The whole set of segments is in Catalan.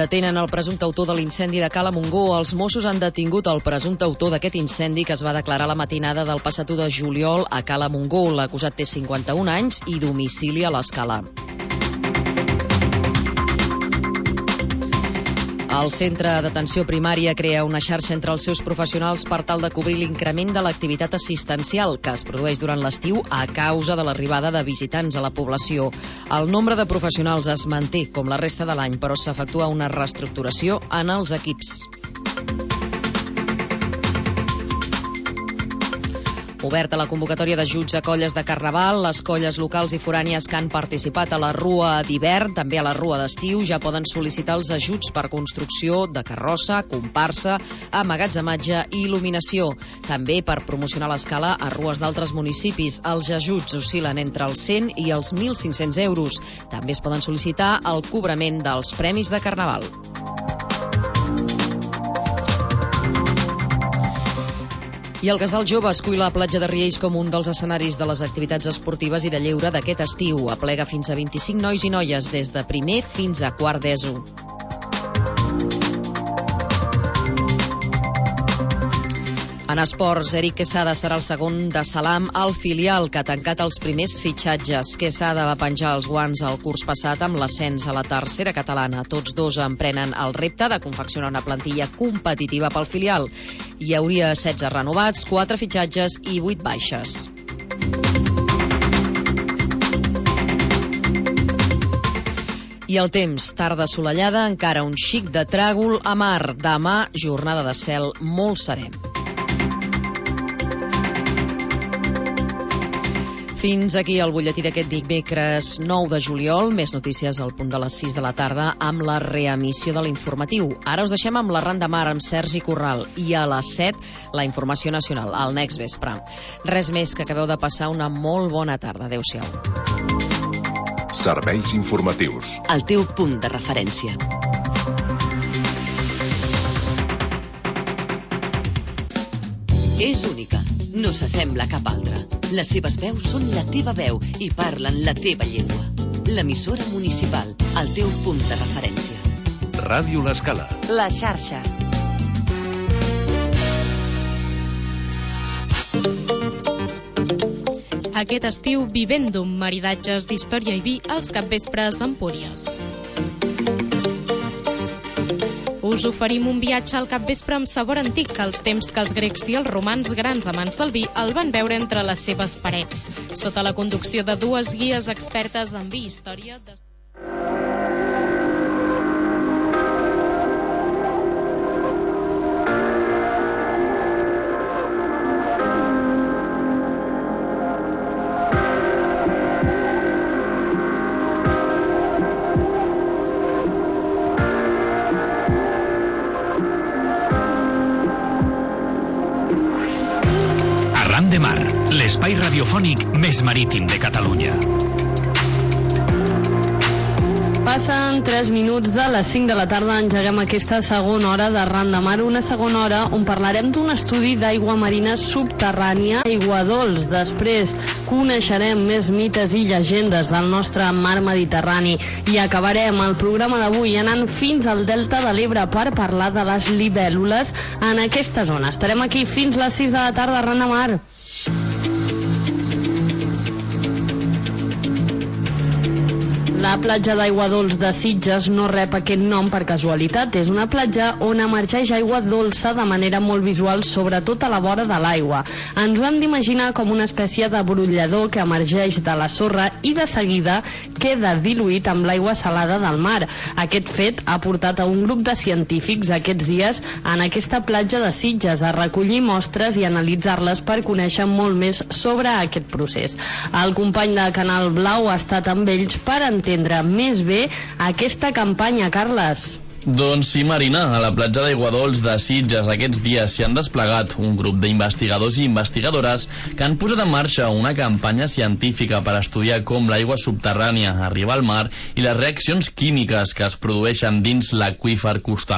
Detenen el presumpte autor de l'incendi de Cala Montgó. Els Mossos han detingut el presumpte autor d'aquest incendi que es va declarar la matinada del passat 1 de juliol a Cala Montgó. L'acusat té 51 anys i domicili a l'Escala. El Centre d'Atenció Primària crea una xarxa entre els seus professionals per tal de cobrir l'increment de l'activitat assistencial que es produeix durant l'estiu a causa de l'arribada de visitants a la població. El nombre de professionals es manté com la resta de l'any, però s'efectua una reestructuració en els equips. Oberta la convocatòria d'ajuts a colles de Carnaval, les colles locals i forànies que han participat a la Rua d'hivern, també a la Rua d'estiu, ja poden sol·licitar els ajuts per construcció de carrossa, comparsa, emmagatzematge i il·luminació. També per promocionar l'escala a rues d'altres municipis. Els ajuts oscil·len entre els 100 i els 1.500 euros. També es poden sol·licitar el cobrament dels premis de Carnaval. I el Casal Jove escull la platja de Riells com un dels escenaris de les activitats esportives i de lleure d'aquest estiu. Aplega fins a 25 nois i noies, des de primer fins a quart d'ESO. En esports, Eric Quesada serà el segon de Salam al filial, que ha tancat els primers fitxatges. Quesada va penjar els guants el curs passat amb l'ascens a la tercera catalana. Tots dos emprenen el repte de confeccionar una plantilla competitiva pel filial. Hi hauria 16 renovats, 4 fitxatges i 8 baixes. I el temps, tarda assolellada, encara un xic de tràgol a mar. Demà, jornada de cel molt serè. Fins aquí el butlletí d'aquest dimecres 9 de juliol. Més notícies al punt de les 6 de la tarda amb la reemissió de l'informatiu. Ara us deixem amb l'Arran de Mar amb Sergi Corral i a les 7 la informació nacional, al next vespre. Res més, que acabeu de passar una molt bona tarda. Adéu-siau. Serveis informatius. El teu punt de referència. És única. No s'assembla a cap altra. Les seves veus són la teva veu i parlen la teva llengua. L'emissora municipal, el teu punt de referència. Ràdio L'Escala. La xarxa. Aquest estiu, Vivendum, maridatges d'història i vi als capvespres a Empúries. Us oferim un viatge al capvespre amb sabor antic, als temps que els grecs i els romans, grans amants del vi, el van veure entre les seves parets, sota la conducció de dues guies expertes en vi i història. De Mar, l'espai radiofònic més marítim de Catalunya. Passen 3 minuts de les 5 de la tarda, engeguem aquesta segona hora d'Arran de Mar, una segona hora on parlarem d'un estudi d'aigua marina subterrània, aigua dolç. Després coneixerem més mites i llegendes del nostre mar Mediterrani i acabarem el programa d'avui anant fins al Delta de l'Ebre per parlar de les libèl·lules en aquesta zona. Estarem aquí fins les 6 de la tarda, Arran de Mar. La platja d'aigua dolç de Sitges no rep aquest nom per casualitat. És una platja on emergeix aigua dolça de manera molt visual, sobretot a la vora de l'aigua. Ens ho hem d'imaginar com una espècie de brollador que emergeix de la sorra i de seguida queda diluït amb l'aigua salada del mar. Aquest fet ha portat a un grup de científics aquests dies en aquesta platja de Sitges a recollir mostres i analitzar-les per conèixer molt més sobre aquest procés. El company de Canal Blau ha estat amb ells per entendre més bé aquesta campanya, Carles. Doncs sí, Marina, a la platja d'Aigua Dolç de Sitges aquests dies s'hi han desplegat un grup d'investigadors i investigadores que han posat en marxa una campanya científica per estudiar com l'aigua subterrània arriba al mar i les reaccions químiques que es produeixen dins l'aqüífer costaner.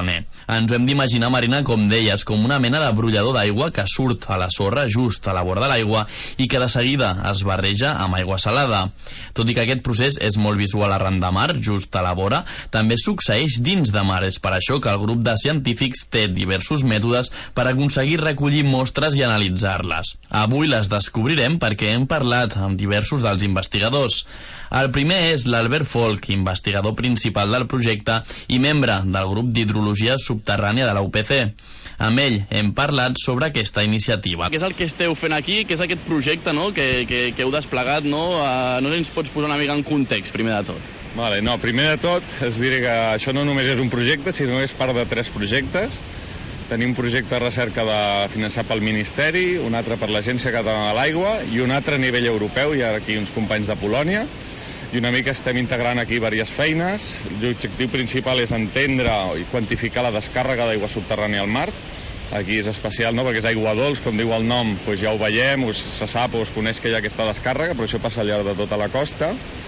Ens ho hem d'imaginar, Marina, com deies, com una mena de brollador d'aigua que surt a la sorra just a la vora de l'aigua i que de seguida es barreja amb aigua salada. Tot i que aquest procés és molt visual arran de mar, just a la vora, també succeeix dins de mar. És per això que el grup de científics té diversos mètodes per aconseguir recollir mostres i analitzar-les. Avui les descobrirem perquè hem parlat amb diversos dels investigadors. El primer és l'Albert Folk, investigador principal del projecte i membre del grup d'hidrologia subterrània de la UPC. Amb ell hem parlat sobre aquesta iniciativa. Què és el que esteu fent aquí? Què és aquest projecte, no? que heu desplegat? No sé si ens pots posar una mica en context, primer de tot. Vale, no, primer de tot, es diré que això no només és un projecte, sinó és part de 3 projectes. Tenim un projecte de recerca finançat pel Ministeri, un altre per l'Agència Catalana de l'Aigua i un altre a nivell europeu, hi ha aquí uns companys de Polònia, i una mica estem integrant aquí diverses feines. L'objectiu principal és entendre i quantificar la descàrrega d'aigua subterrània al mar. Aquí és especial, no?, perquè és aigua dolç, com diu el nom, doncs ja ho veiem, se sap o es coneix que hi ha aquesta descàrrega, però això passa al llarg de tota la costa.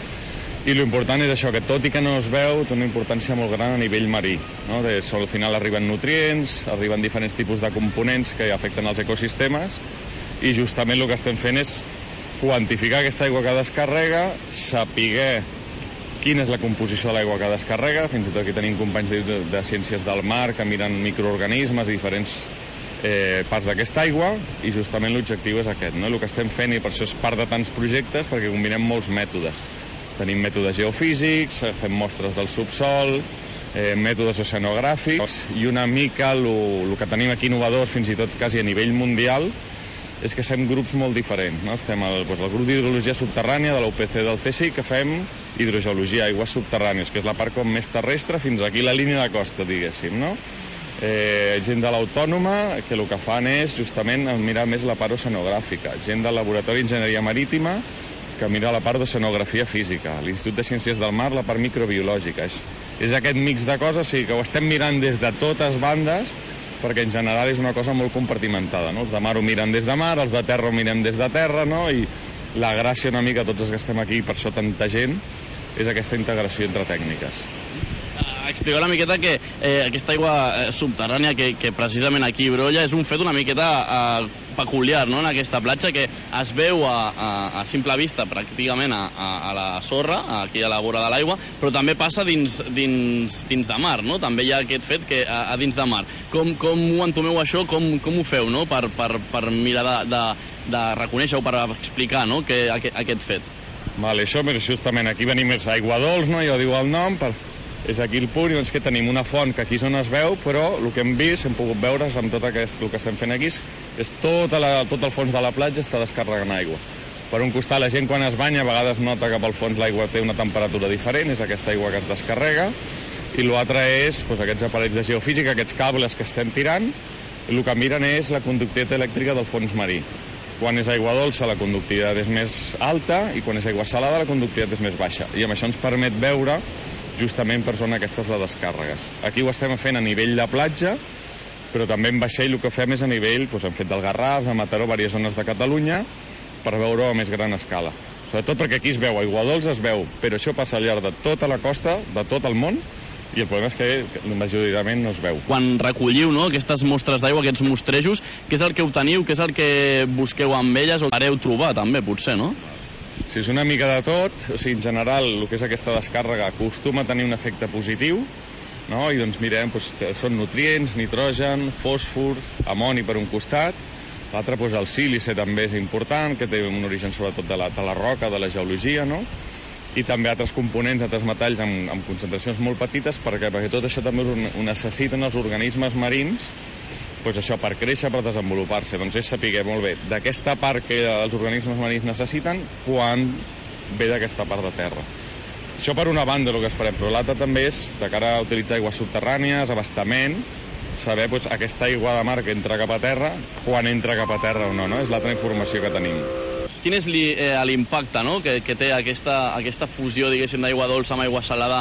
I l'important és això, que tot i que no es veu, té una importància molt gran a nivell marí, no? Al final arriben nutrients, arriben diferents tipus de components que afecten els ecosistemes, i justament el que estem fent és quantificar aquesta aigua que descarrega, saber quina és la composició de l'aigua que descarrega. Fins i tot aquí tenim companys de ciències del mar que miren microorganismes i diferents parts d'aquesta aigua, i justament l'objectiu és aquest, no? El que estem fent, i per això és part de tants projectes, perquè combinem molts mètodes. Tenim mètodes geofísics, fem mostres del subsol, mètodes oceanogràfics, i una mica el que tenim aquí innovadors, fins i tot quasi a nivell mundial, és que som grups molt diferents, no? Estem el grup d'hidrologia subterrània de la UPC del CSIC, que fem hidrogeologia, aigües subterrànies, que és la part com més terrestre, fins aquí la línia de costa, diguéssim, no? Gent de l'Autònoma, que el que fan és justament mirar més la part oceanogràfica. Gent del Laboratori d'Enginyeria Marítima, que mira la part d'oceanografia física. L'Institut de Ciències del Mar, la part microbiològica. És aquest mix de coses, o sigui, que ho estem mirant des de totes bandes, perquè en general és una cosa molt compartimentada, no? Els de mar ho miren des de mar, els de terra ho mirem des de terra, no? I la gràcia una mica, tots els que estem aquí, per això tanta gent, és aquesta integració entre tècniques. Explicar una miqueta que aquesta aigua subterrània que precisament aquí brolla és un fet una miqueta peculiar, no?, en aquesta platja, que es veu a simple vista pràcticament a la sorra, aquí a la vora de l'aigua, però també passa dins de mar, no? També hi ha aquest fet que a dins de mar. Com ho entomeu això? Com ho feu, no?, per mirar de reconèixer o per explicar, no?, aquest fet. Vale, això, justament aquí venim més aigua dolç, no?, ja ho diu el nom, és aquí el punt, i doncs que tenim una font que aquí és on es veu, però el que hem vist, hem pogut veure amb tot el que estem fent aquí, és tot el fons de la platja està descarregant aigua. Per un costat, la gent quan es banya a vegades nota que pel fons l'aigua té una temperatura diferent, és aquesta aigua que es descarrega, i l'altre és aquests aparells de geofísica, aquests cables que estem tirant, el que miren és la conductivitat elèctrica del fons marí. Quan és aigua dolça la conductivitat és més alta, i quan és aigua salada la conductivitat és més baixa, i amb això ens permet veure justament per zona aquestes de descàrregues. Aquí ho estem fent a nivell de platja, però també en vaixell el que fem és a nivell, hem fet del Garraf, de Mataró, diverses zones de Catalunya, per veure-ho a més gran escala. Sobretot perquè aquí es veu, aigua dolça es veu, però això passa al llarg de tota la costa, de tot el món, i el problema és que majoritàriament no es veu. Quan recolliu, no?, aquestes mostres d'aigua, aquests mostrejos, què és el que obteniu, què és el que busqueu amb elles o fareu trobar també, potser, no? Sí, és una mica de tot, o sigui, en general, el que és aquesta descàrrega acostuma a tenir un efecte positiu, no? I doncs mirem, són nutrients, nitrogen, fòsfor, amoni per un costat, l'altre, el sílice també és important, que té un origen sobretot de la roca, de la geologia, no? I també altres components, altres metalls amb concentracions molt petites, perquè tot això també ho necessiten els organismes marins, això per créixer, per desenvolupar-se. Doncs és saber molt bé d'aquesta part que els organismes marins necessiten quan ve d'aquesta part de terra. Això per una banda el que esperem, però l'altra també és, de cara a utilitzar aigües subterrànies, abastament, saber aquesta aigua de mar que entra cap a terra, quan entra cap a terra o no, no? És l'altra informació que tenim. Quin és l'impacte, no?, que té aquesta fusió, diguéssim, d'aigua dolça amb aigua salada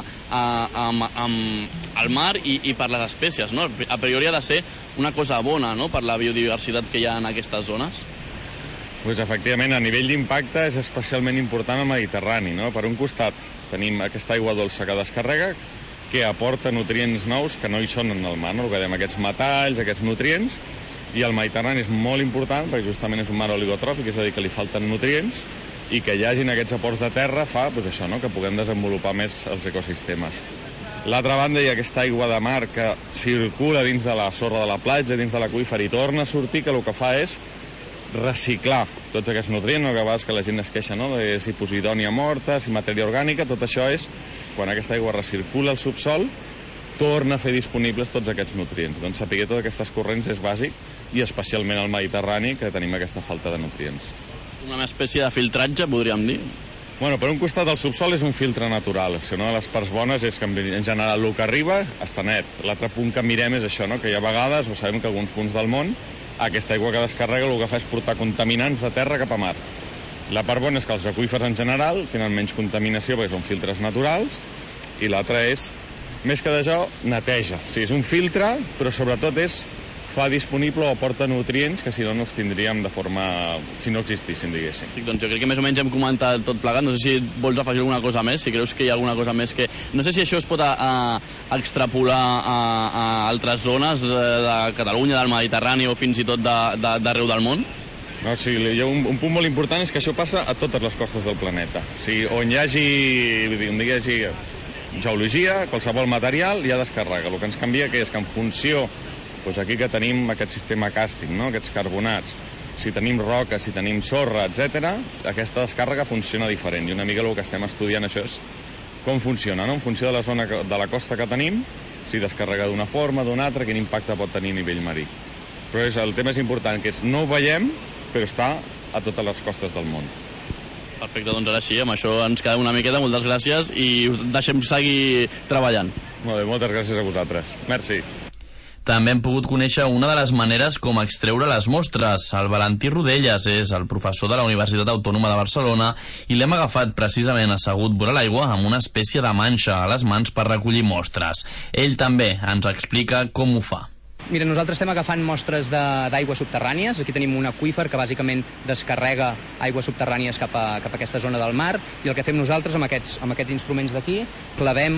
al mar i per les espècies, no? A priori ha de ser una cosa bona, no?, per la biodiversitat que hi ha en aquestes zones. Doncs efectivament, a nivell d'impacte és especialment important el Mediterrani, no? Per un costat tenim aquesta aigua dolça que descarrega, que aporta nutrients nous que no hi són en el mar, no? El que dèiem, aquests metalls, aquests nutrients, i el Mediterrani és molt important perquè justament és un mar oligotròfic, és a dir, que li falten nutrients, i que hi hagin aquests aports de terra fa doncs això, no? Que puguem desenvolupar més els ecosistemes. L'altra banda hi ha aquesta aigua de mar que circula dins de la sorra de la platja, dins de l'aqüífer, i torna a sortir, que el que fa és reciclar tots aquests nutrients, no? Que a vegades que la gent es queixa, no? De si posidònia morta, si matèria orgànica, tot això és, quan aquesta aigua recircula al subsol, torna a fer disponibles tots aquests nutrients. Doncs saber totes aquestes corrents és bàsic, i especialment al Mediterrani, que tenim aquesta falta de nutrients. Una espècie de filtratge, podríem dir? Bueno, per un costat el subsol és un filtre natural. Si una de les parts bones és que en general el que arriba està net. L'altre punt que mirem és això, no? Que hi ha vegades, ho sabem que alguns punts del món, aquesta aigua que descarrega el que fa és portar contaminants de terra cap a mar. La part bona és que els aqüífers en general tenen menys contaminació perquè són filtres naturals, i l'altre és, més que d'això, neteja. Sí, és un filtre, però sobretot fa disponible o aporta nutrients que si no els tindríem de forma... si no existissin, diguéssim. Sí, doncs jo crec que més o menys hem comentat tot plegat. No sé si vols afegir alguna cosa més, si creus que hi ha alguna cosa més que... No sé si això es pot extrapolar a altres zones de Catalunya, del Mediterrani o fins i tot d'arreu del món? No, sí, hi ha un punt molt important, és que això passa a totes les costes del planeta. O sigui, on hi hagi geologia, qualsevol material, hi ha descàrrega. El que ens canvia és que en funció... Doncs aquí que tenim aquest sistema càstic, no? Aquests carbonats, si tenim roca, si tenim sorra, etc., aquesta descàrrega funciona diferent, i una mica el que estem estudiant això és com funciona, no? En funció de la zona de la costa que tenim, si descarrega d'una forma, d'una altra, quin impacte pot tenir a nivell marí. Però el tema és important, que no ho veiem, però està a totes les costes del món. Perfecte, doncs ara sí, amb això ens quedem una miqueta, moltes gràcies, i deixem seguir treballant. Molt bé, moltes gràcies a vosaltres. Merci. També hem pogut conèixer una de les maneres com extreure les mostres. El Valentí Rodelles és el professor de la Universitat Autònoma de Barcelona i l'hem agafat precisament assegut vora l'aigua amb una espècie de manxa a les mans per recollir mostres. Ell també ens explica com ho fa. Mira, nosaltres estem agafant mostres d'aigües subterrànies. Aquí tenim un aqüífer que bàsicament descarrega aigües subterrànies cap a aquesta zona del mar, i el que fem nosaltres amb aquests instruments d'aquí, clavem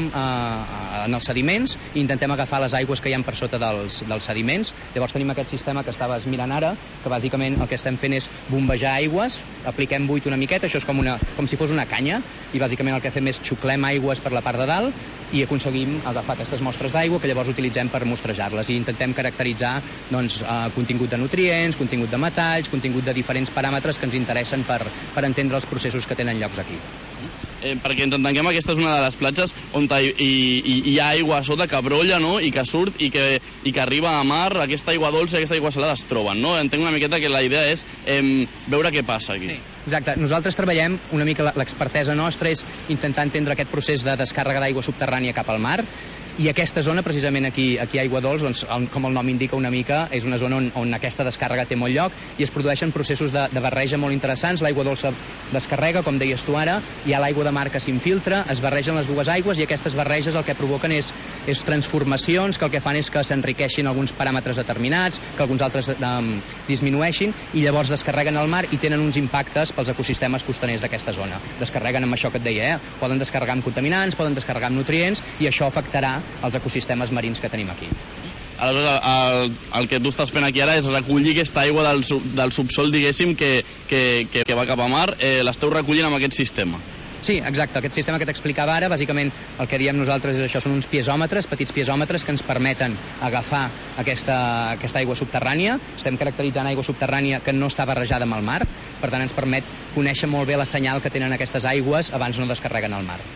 en els sediments i intentem agafar les aigües que hi ha per sota dels sediments. Llavors tenim aquest sistema que estaves mirant ara, que bàsicament el que estem fent és bombejar aigües, apliquem buit una miqueta, això és com si fos una canya, i bàsicament el que fem és xuclem aigües per la part de dalt i aconseguim agafar aquestes mostres d'aigua que llavors utilitzem per mostrejar-les, i intentem caracteritzar contingut de nutrients, contingut de metalls, contingut de diferents paràmetres que ens interessen per entendre els processos que tenen llocs aquí. Perquè ens entenguem, aquesta és una de les platges on hi ha aigua a sota que brolla, no? I que surt i que arriba a mar, aquesta aigua dolça i aquesta aigua salada es troben, no? Entenc una miqueta que la idea és veure què passa aquí. Sí, exacte. Nosaltres treballem una mica, l'expertesa nostra és intentar entendre aquest procés de descàrrega d'aigua subterrània cap al mar, i aquesta zona, precisament aquí a Aigua Dols, doncs, com el nom indica una mica, és una zona on aquesta descàrrega té molt lloc i es produeixen processos de barreja molt interessants. L'aigua dolça descarrega, com deies tu ara, hi ha l'aigua de mar que s'infiltra, es barregen les dues aigües i aquestes barreges el que provoquen és transformacions que el que fan és que s'enriqueixin alguns paràmetres determinats, que alguns altres disminueixin, i llavors descarreguen al mar i tenen uns impactes pels ecosistemes costaners d'aquesta zona. Descarreguen amb això que et deia, poden descarregar amb contaminants, poden descarregar amb nutrients, i això afectarà els ecosistemes marins que tenim aquí. Aleshores, el que tu estàs fent aquí ara és recollir aquesta aigua del subsol, diguéssim, que va cap a mar, l'esteu recollint amb aquest sistema. Sí, exacte. Aquest sistema que t'explicava ara, bàsicament el que diem nosaltres és això, són uns piezòmetres, petits piezòmetres que ens permeten agafar aquesta aigua subterrània. Estem caracteritzant aigua subterrània que no està barrejada amb el mar, per tant ens permet conèixer molt bé la senyal que tenen aquestes aigües abans no descarreguen al mar.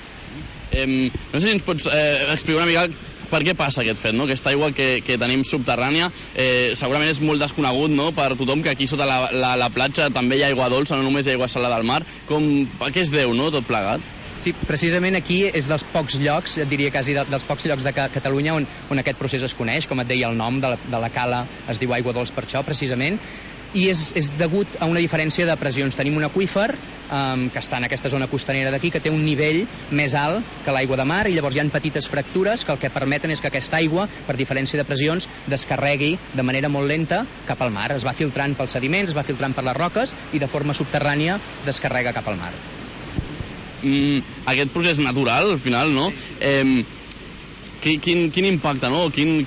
No sé si ens pots explicar una mica per què passa aquest fet, no? Aquesta aigua que tenim subterrània segurament és molt desconegut, no? Per tothom, que aquí sota la platja també hi ha aigua dolça, no només hi ha aigua salada al mar. A què es deu, no?, tot plegat? Sí, precisament aquí és dels pocs llocs, et diria quasi dels pocs llocs de Catalunya on aquest procés es coneix, com et deia el nom de la cala es diu aigua dolç per això, precisament, i és degut a una diferència de pressions. Tenim un aqüífer que està en aquesta zona costanera d'aquí, que té un nivell més alt que l'aigua de mar, i llavors hi ha petites fractures que el que permeten és que aquesta aigua, per diferència de pressions, descarregui de manera molt lenta cap al mar. Es va filtrant pels sediments, es va filtrant per les roques i de forma subterrània descarrega cap al mar. Aquest procés natural, al final, no? quin impacte, no?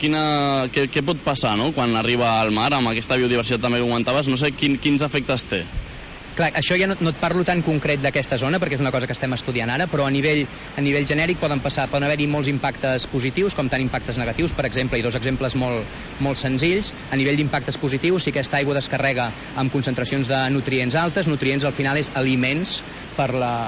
Què pot passar, no?, quan arriba al mar, amb aquesta biodiversitat també que comentaves, no sé quins efectes té. Clar, això ja no et parlo tan concret d'aquesta zona, perquè és una cosa que estem estudiant ara, però a nivell genèric poden haver-hi molts impactes positius, com tant impactes negatius, per exemple, i dos exemples molt senzills. A nivell d'impactes positius, si aquesta aigua descarrega amb concentracions de nutrients altes, nutrients al final és aliments per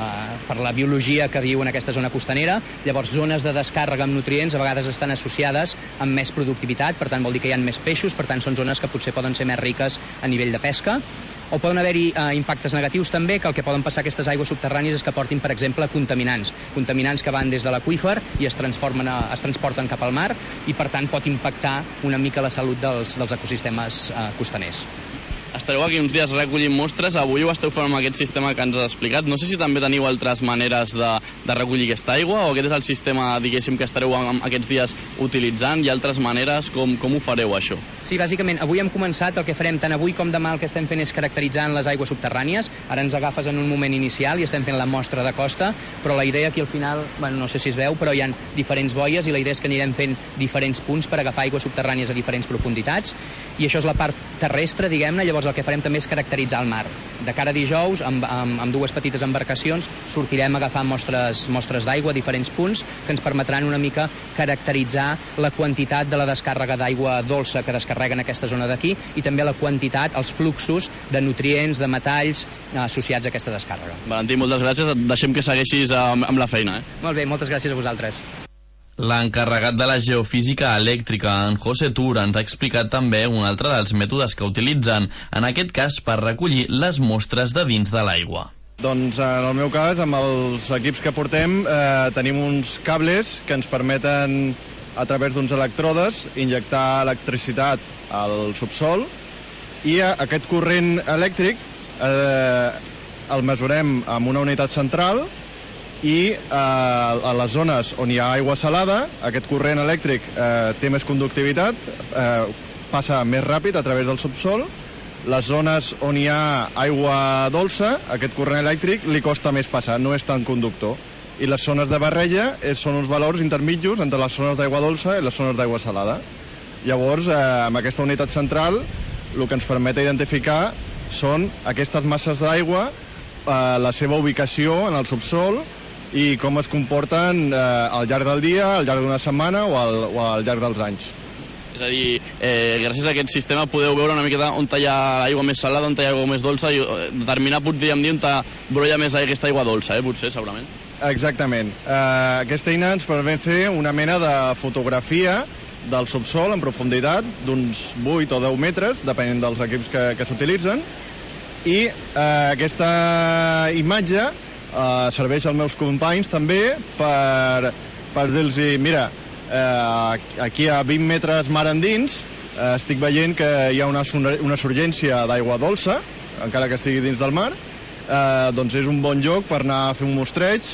la biologia que viu en aquesta zona costanera. Llavors, zones de descàrrega amb nutrients a vegades estan associades amb més productivitat, per tant vol dir que hi ha més peixos, per tant són zones que potser poden ser més riques a nivell de pesca. O poden haver-hi impactes negatius també, que el que poden passar aquestes aigües subterrànies és que portin, per exemple, contaminants que van des de l'aqüífer i es transporten cap al mar, i per tant pot impactar una mica la salut dels ecosistemes costaners. Estareu aquí uns dies recollint mostres, avui ho esteu fent amb aquest sistema que ens has explicat. No sé si també teniu altres maneres de recollir aquesta aigua, o aquest és el sistema, diguéssim, que estareu aquests dies utilitzant, i altres maneres, com ho fareu, això? Sí, bàsicament, avui hem començat, el que farem tant avui com demà, el que estem fent és caracteritzant les aigües subterrànies. Ara ens agafes en un moment inicial i estem fent la mostra de costa, però la idea aquí al final, no sé si es veu, però hi ha diferents boies i la idea és que anirem fent diferents punts per agafar aigües subterrànies a diferents profunditats, i això és la part terrestre, diguem-ne. Llavors el que farem també és caracteritzar el mar. De cara a dijous, amb dues petites embarcacions, sortirem a agafar mostres d'aigua a diferents punts que ens permetran una mica caracteritzar la quantitat de la descàrrega d'aigua dolça que descarrega en aquesta zona d'aquí, i també la quantitat, els fluxos de nutrients, de metalls associats a aquesta descàrrega. Valentí, moltes gràcies. Et deixem que segueixis amb la feina. Molt bé, moltes gràcies a vosaltres. L'encarregat de la geofísica elèctrica, en José Tur, ens ha explicat també un altre dels mètodes que utilitzen, en aquest cas per recollir les mostres de dins de l'aigua. Doncs en el meu cas, amb els equips que portem, tenim uns cables que ens permeten, a través d'uns electrodes, injectar electricitat al subsol, i aquest corrent elèctric el mesurem amb una unitat central, i a les zones on hi ha aigua salada, aquest corrent elèctric té més conductivitat, passa més ràpid a través del subsol. Les zones on hi ha aigua dolça, aquest corrent elèctric li costa més passar, no és tan conductor. I les zones de barreja són uns valors intermitjos entre les zones d'aigua dolça i les zones d'aigua salada. Llavors, amb aquesta unitat central, el que ens permet identificar són aquestes masses d'aigua, la seva ubicació en el subsol, i com es comporten al llarg del dia, al llarg d'una setmana o al llarg dels anys. És a dir, gràcies a aquest sistema podeu veure una miqueta on hi ha aigua més salada, on hi ha aigua més dolça, i determinar, podríem dir, on brolla més aquesta aigua dolça, potser, segurament. Exactament. Aquesta eina ens permet fer una mena de fotografia del subsol en profunditat d'uns 8 o 10 metres, depenent dels equips que s'utilitzen, i aquesta imatge serveix als meus companys també per dir-los, mira, aquí a 20 metres mar endins estic veient que hi ha una surgència d'aigua dolça, encara que estigui dins del mar, doncs és un bon lloc per anar a fer un mostreig,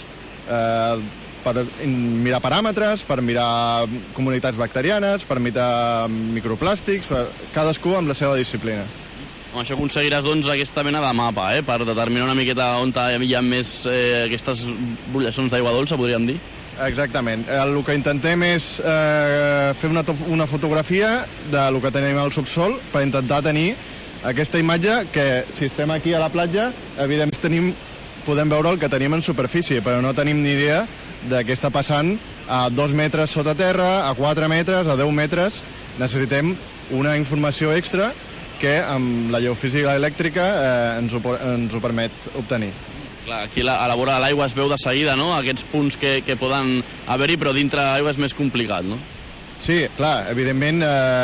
per mirar paràmetres, per mirar comunitats bacterianes, per mirar microplàstics, cadascú amb la seva disciplina. Amb això aconseguiràs, doncs, aquesta mena de mapa, per determinar una miqueta on hi ha més aquestes brollacions d'aigua dolça, podríem dir. Exactament. El que intentem és fer una fotografia del que tenim al subsol per intentar tenir aquesta imatge que, si estem aquí a la platja, evidentment podem veure el que tenim en superfície, però no tenim ni idea de què està passant a 2 metres sota terra, a 4 metres, a 10 metres. Necessitem una informació extra que amb la geofísica elèctrica ens ho permet obtenir. Clar, aquí a la vora de l'aigua es veu de seguida, no?, aquests punts que poden haver-hi, però dintre l'aigua és més complicat, no? Sí, clar, evidentment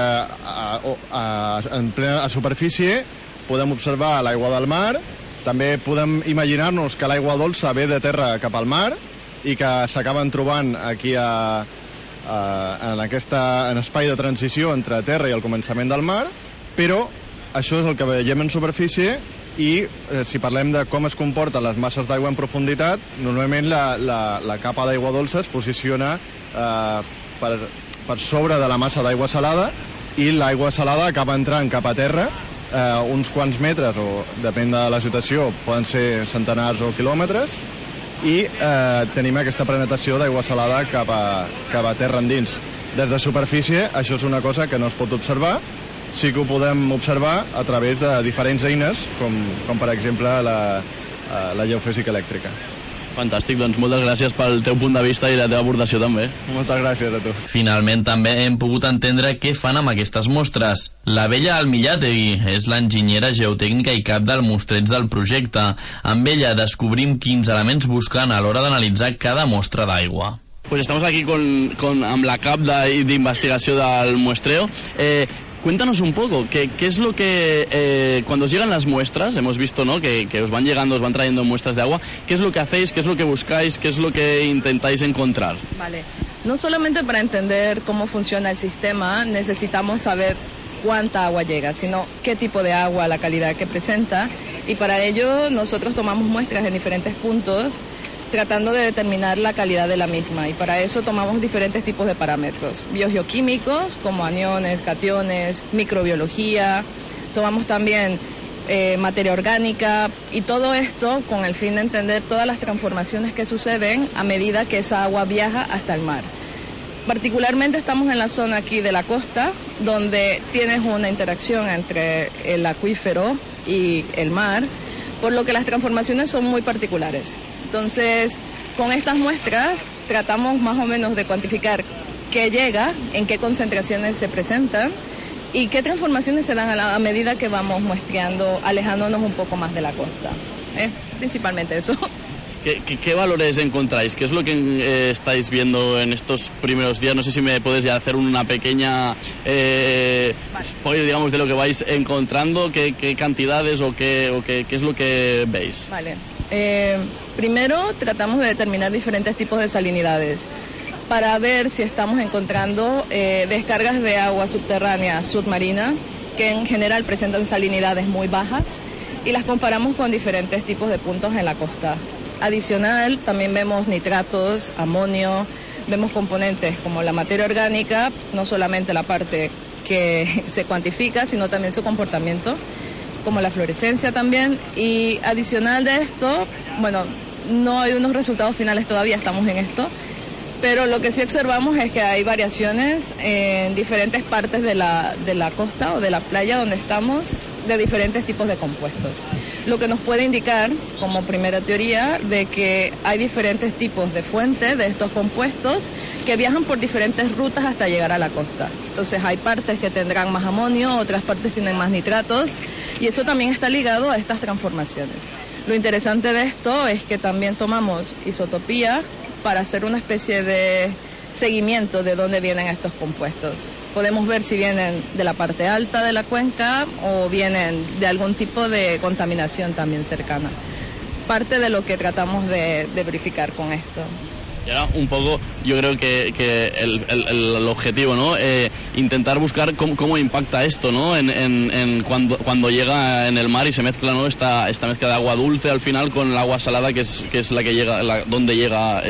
en plena superfície podem observar l'aigua del mar, també podem imaginar-nos que l'aigua dolça ve de terra cap al mar i que s'acaben trobant aquí en espai de transició entre terra i el començament del mar, però això és el que veiem en superfície, i si parlem de com es comporten les masses d'aigua en profunditat, normalment la capa d'aigua dolça es posiciona per sobre de la massa d'aigua salada, i l'aigua salada acaba entrant cap a terra uns quants metres, o depèn de la situació, poden ser centenars o quilòmetres, i tenim aquesta penetració d'aigua salada cap a terra endins. Des de superfície això és una cosa que no es pot observar, sí que ho podem observar a través de diferents eines, com per exemple la geofísica elèctrica. Fantàstic, doncs moltes gràcies pel teu punt de vista i la teva aportació també. Moltes gràcies a tu. Finalment també hem pogut entendre què fan amb aquestes mostres. La Bella Almillategui és l'enginyera geotècnica i cap del mostreig del projecte. Amb ella descobrim quins elements busquen a l'hora d'analitzar cada mostra d'aigua. Pues estamos aquí con la cap de investigación del muestreo. Cuéntanos un poco, ¿qué es lo que, cuando os llegan las muestras, hemos visto, ¿no?, que os van llegando, os van trayendo muestras de agua, ¿qué es lo que hacéis, qué es lo que buscáis, qué es lo que intentáis encontrar? Vale, no solamente para entender cómo funciona el sistema, necesitamos saber cuánta agua llega, sino qué tipo de agua, la calidad que presenta, y para ello nosotros tomamos muestras en diferentes puntos, tratando de determinar la calidad de la misma, y para eso tomamos diferentes tipos de parámetros, biogeoquímicos como aniones, cationes, microbiología, tomamos también materia orgánica, y todo esto con el fin de entender todas las transformaciones que suceden a medida que esa agua viaja hasta el mar. Particularmente estamos en la zona aquí de la costa, donde tienes una interacción entre el acuífero y el mar, por lo que las transformaciones son muy particulares. Entonces, con estas muestras tratamos más o menos de cuantificar qué llega, en qué concentraciones se presentan y qué transformaciones se dan a medida que vamos muestreando, alejándonos un poco más de la costa. Principalmente eso. ¿Qué valores encontráis? ¿Qué es lo que estáis viendo en estos primeros días? No sé si me puedes ya hacer una pequeña spoiler, digamos, de lo que vais encontrando, qué cantidades o qué es lo que veis. Vale. Primero tratamos de determinar diferentes tipos de salinidades para ver si estamos encontrando descargas de agua subterránea submarina que en general presentan salinidades muy bajas y las comparamos con diferentes tipos de puntos en la costa. Adicional, también vemos nitratos, amonio, vemos componentes como la materia orgánica, no solamente la parte que se cuantifica, sino también su comportamiento, como la fluorescencia también. Y adicional de esto, bueno, no hay unos resultados finales todavía, estamos en esto, pero lo que sí observamos es que hay variaciones en diferentes partes de la costa o de la playa donde estamos, de diferentes tipos de compuestos. Lo que nos puede indicar, como primera teoría, de que hay diferentes tipos de fuentes de estos compuestos que viajan por diferentes rutas hasta llegar a la costa. Entonces hay partes que tendrán más amonio, otras partes tienen más nitratos, y eso también está ligado a estas transformaciones. Lo interesante de esto es que también tomamos isotopía para hacer una especie de seguimiento de dónde vienen estos compuestos. Podemos ver si vienen de la parte alta de la cuenca o vienen de algún tipo de contaminación también cercana. Parte de lo que tratamos de verificar con esto. Y ahora un poco, yo creo que el objetivo, ¿no? Intentar buscar cómo impacta esto, ¿no? En cuando llega en el mar y se mezcla, ¿no?, esta mezcla de agua dulce al final con el agua salada, que es la que llega, donde llega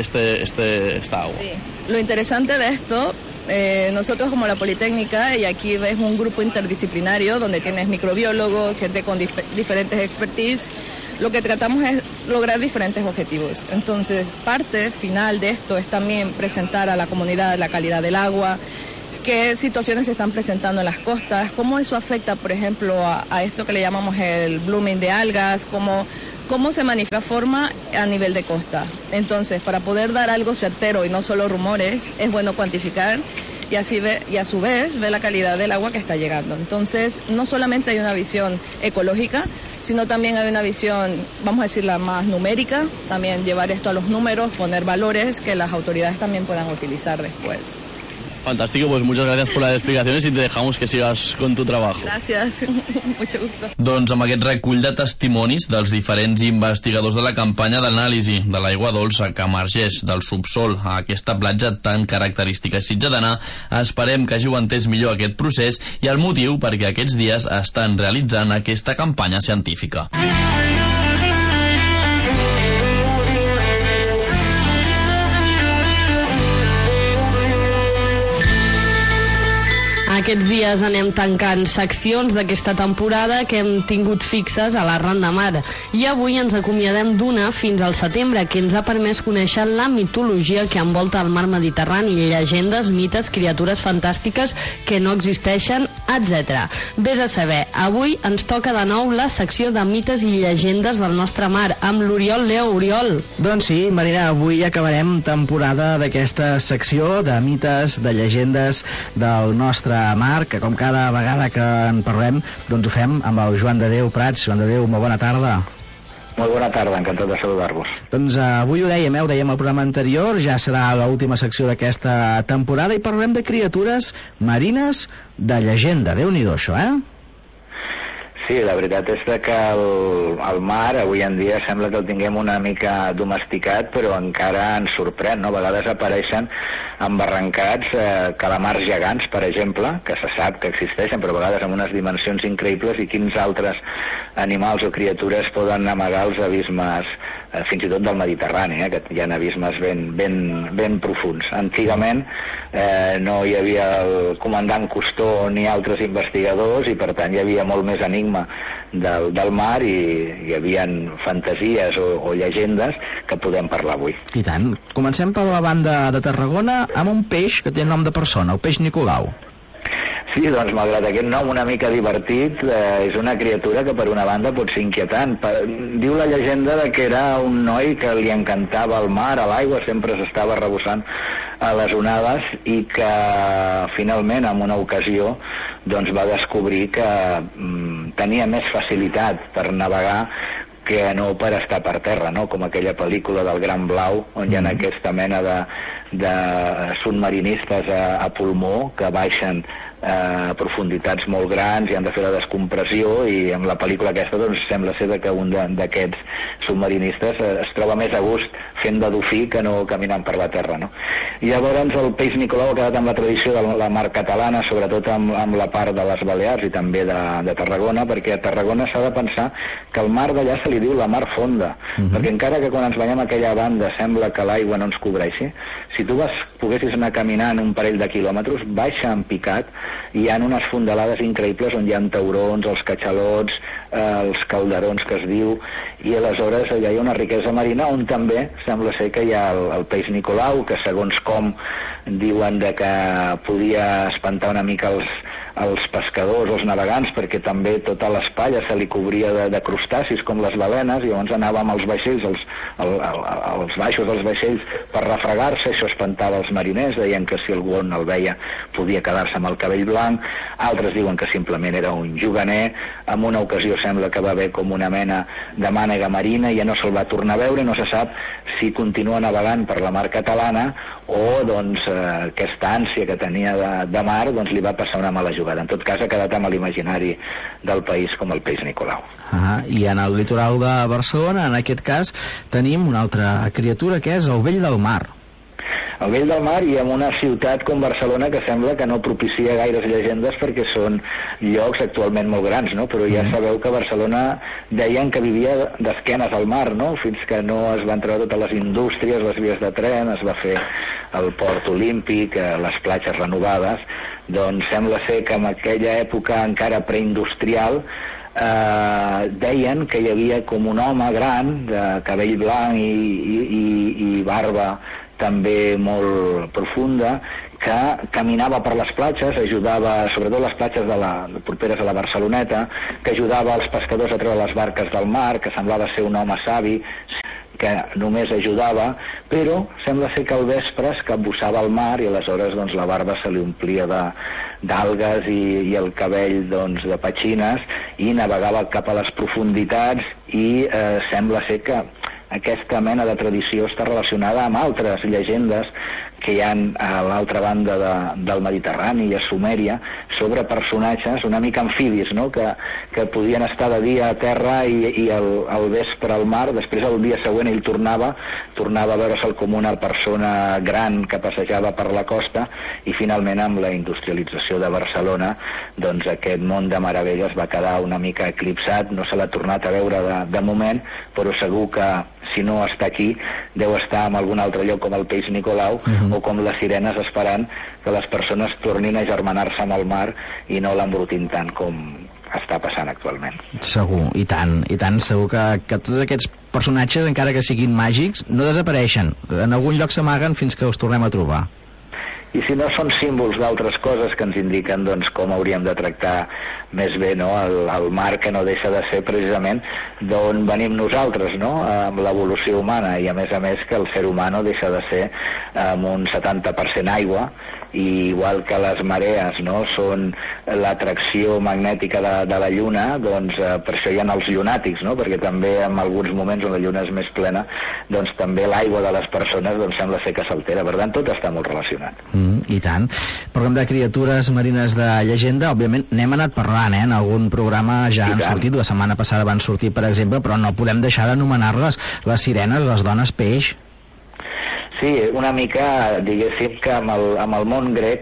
esta agua. Sí. Lo interesante de esto, nosotros como la Politécnica, y aquí ves un grupo interdisciplinario donde tienes microbiólogos, gente con diferentes expertise, lo que tratamos es lograr diferentes objetivos. Entonces, parte final de esto es también presentar a la comunidad la calidad del agua, qué situaciones se están presentando en las costas, cómo eso afecta, por ejemplo, a esto que le llamamos el blooming de algas, cómo se manifiesta forma a nivel de costa. Entonces, para poder dar algo certero y no solo rumores, es bueno cuantificar y a su vez ver la calidad del agua que está llegando. Entonces, no solamente hay una visión ecológica, sino también hay una visión, vamos a decirla, más numérica, también llevar esto a los números, poner valores que las autoridades también puedan utilizar después. Fantástico, pues muchas gracias por las explicaciones y te dejamos que sigas con tu trabajo. Gràcies, mucho gusto. Doncs amb aquest recull de testimonis dels diferents investigadors de la campanya d'anàlisi de l'aigua dolça que emergeix del subsol a aquesta platja tan característica sitgetana, esperem que hàgiu entès millor aquest procés i el motiu perquè aquests dies estan realitzant aquesta campanya científica. Aquests dies anem tancant seccions d'aquesta temporada que hem tingut fixes a l'Arran de Mar. I avui ens acomiadem d'una fins al setembre, que ens ha permès conèixer la mitologia que envolta el mar Mediterrani, llegendes, mites, criatures fantàstiques que no existeixen, etc. Vés a saber, avui ens toca de nou la secció de mites i llegendes del nostre mar, amb l'Oriol Leo. Oriol. Doncs sí, Marina, avui acabarem temporada d'aquesta secció de mites, de llegendes del nostre mar, que com cada vegada que en parlem, doncs ho fem amb el Joan de Déu Prats. Joan de Déu, molt bona tarda. Molt bona tarda, encantat de saludar-vos. Doncs avui ho dèiem, ho dèiem al programa anterior, ja serà l'última secció d'aquesta temporada i parlem de criatures marines de llegenda. Déu-n'hi-do, això, Sí, la veritat és que el mar avui en dia sembla que el tinguem una mica domesticat, però encara ens sorprèn, no? A vegades apareixen embarrancats calamars gegants, per exemple, que se sap que existeixen, però a vegades amb unes dimensions increïbles, i quins altres animals o criatures poden amagar els abismes, fins i tot del Mediterrani, que hi ha abismes ben profuns. Antigament no hi havia el comandant Cousteau ni altres investigadors, i per tant hi havia molt més enigma del mar, i hi havia fantasies o llegendes que podem parlar avui. I tant. Comencem per la banda de Tarragona amb un peix que té nom de persona, el peix Nicolau. Sí, doncs malgrat aquest nom una mica divertit, és una criatura que per una banda pot ser inquietant. Diu la llegenda que era un noi que li encantava el mar, a l'aigua, sempre s'estava arrebossant a les onades, i que finalment en una ocasió doncs va descobrir que tenia més facilitat per navegar que no per estar per terra, no? Com aquella pel·lícula del Gran Blau, on hi ha aquesta mena de submarinistes a pulmó que baixen a profunditats molt grans i han de fer la descompressió, i en la pel·lícula aquesta doncs sembla ser que un d'aquests submarinistes es troba més a gust fent de dofí que no caminant per la terra, no? I llavors el peix Nicolau ha quedat amb la tradició de la mar catalana, sobretot amb la part de les Balears i també de Tarragona, perquè a Tarragona s'ha de pensar que el mar d'allà se li diu la mar fonda, perquè encara que quan ens banyem a aquella banda sembla que l'aigua no ens cobreixi, si tu poguessis anar caminant un parell de quilòmetres, baixa en picat, hi ha unes fondalades increïbles on hi ha taurons, els catxalots, els calderons que es diu, i aleshores allà hi ha una riquesa marina on també sembla ser que hi ha el peix Nicolau, que segons com diuen que podia espantar una mica els pescadors, els navegants, perquè també tota l'espatlla se li cobria de crustacis com les balenes, i llavors anava amb els vaixells, els baixos dels vaixells, per refregar-se. Això espantava els mariners, deien que si algú el veia podia quedar-se amb el cabell blanc. Altres diuen que simplement era un juganer. En una ocasió sembla que va haver com una mena de mànega marina i ja no se'l va tornar a veure, i no se sap si continua navegant per la mar catalana o doncs aquesta ànsia que tenia de mar doncs li va passar una mala jugada. En tot cas ha quedat amb l'imaginari del país com el peix Nicolau. I en el litoral de Barcelona, en aquest cas, tenim una altra criatura que és el vell del mar. El vell del mar, i en una ciutat com Barcelona que sembla que no propicia gaires llegendes perquè són llocs actualment molt grans, no? Però ja sabeu que Barcelona deien que vivia d'esquenes al mar, no? Fins que no es van treure totes les indústries, les vies de tren, es va fer el port olímpic, les platges renovades, doncs sembla ser que en aquella època encara preindustrial deien que hi havia com un home gran de cabell blanc i barba també molt profunda, que caminava per les platges, ajudava, sobretot les platges properes a la Barceloneta, que ajudava els pescadors a treure les barques del mar, que semblava ser un home savi, que només ajudava, però sembla ser que al vespre es capbussava al mar i aleshores doncs, la barba se li omplia d'algues i el cabell doncs, de petxines, i navegava cap a les profunditats, i sembla ser que aquesta mena de tradició està relacionada amb altres llegendes que hi ha a l'altra banda del Mediterrani i a Sumèria sobre personatges una mica amfibis, no? que podien estar de dia a terra i al vespre al mar. Després el dia següent ell tornava a veure'l com una persona gran que passejava per la costa, i finalment amb la industrialització de Barcelona doncs aquest món de meravelles va quedar una mica eclipsat, no se l'ha tornat a veure de moment, però segur que si no està aquí, deu estar en algun altre lloc com el peix Nicolau o com les sirenes, esperant que les persones tornin a germanar-se amb el mar i no l'embrutin tant com està passant actualment. Segur, i tant, segur que tots aquests personatges, encara que siguin màgics, no desapareixen, en algun lloc s'amaguen fins que els tornem a trobar. I si no són símbols d'altres coses que ens indiquen doncs, com hauríem de tractar més bé, no? El mar, que no deixa de ser precisament d'on venim nosaltres, no? Amb l'evolució humana, i a més que el ser humà no deixa de ser amb un 70% aigua, i igual que les marees, no? Són l'atracció magnètica de la Lluna, doncs per això hi ha els llunàtics, no? Perquè també en alguns moments on la Lluna és més plena, doncs també l'aigua de les persones doncs sembla ser que s'altera. Per tant, tot està molt relacionat. I tant. Parlem de criatures marines de llegenda, òbviament n'hem anat parlant, en algun programa ja han sortit, la setmana passada van sortir, per exemple, però no podem deixar d'anomenar-les les sirenes, les dones peix. Sí, una mica, diguéssim que amb el món grec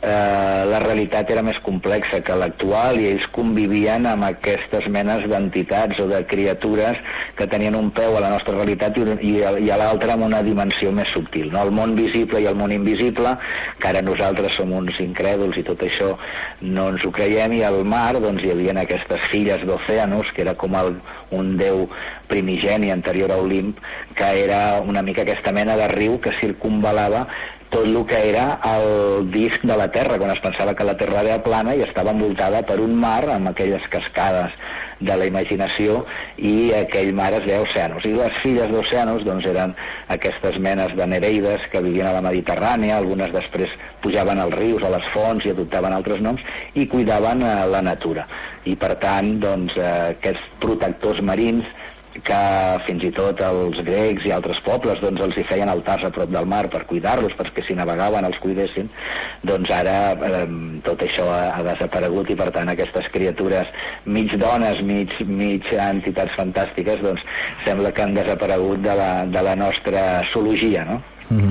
la realitat era més complexa que l'actual, i ells convivien amb aquestes menes d'entitats o de criatures que tenien un peu a la nostra realitat i a l'altra amb una dimensió més subtil, no? El món visible i el món invisible, que ara nosaltres som uns incrèduls i tot això no ens ho creiem, i al mar doncs hi havia aquestes filles d'Oceanus, que era com un déu primigeni anterior a Olimp, que era una mica aquesta mena de riu que circumval·lava tot el que era el disc de la Terra, quan es pensava que la Terra era plana i estava envoltada per un mar amb aquelles cascades de la imaginació, i aquell mar es deia Oceanus. I les filles d'Oceanus doncs eren aquestes menes de nereides que vivien a la Mediterrània, algunes després pujaven als rius, a les fonts, i adoptaven altres noms i cuidaven la natura. I per tant, doncs, aquests protectors marins, que fins i tot els grecs i altres pobles doncs els hi feien altars a prop del mar per cuidar-los, perquè si navegaven els cuidessin, doncs ara tot això ha desaparegut, i per tant aquestes criatures mig dones, mig entitats fantàstiques, doncs sembla que han desaparegut de la nostra zoologia, no?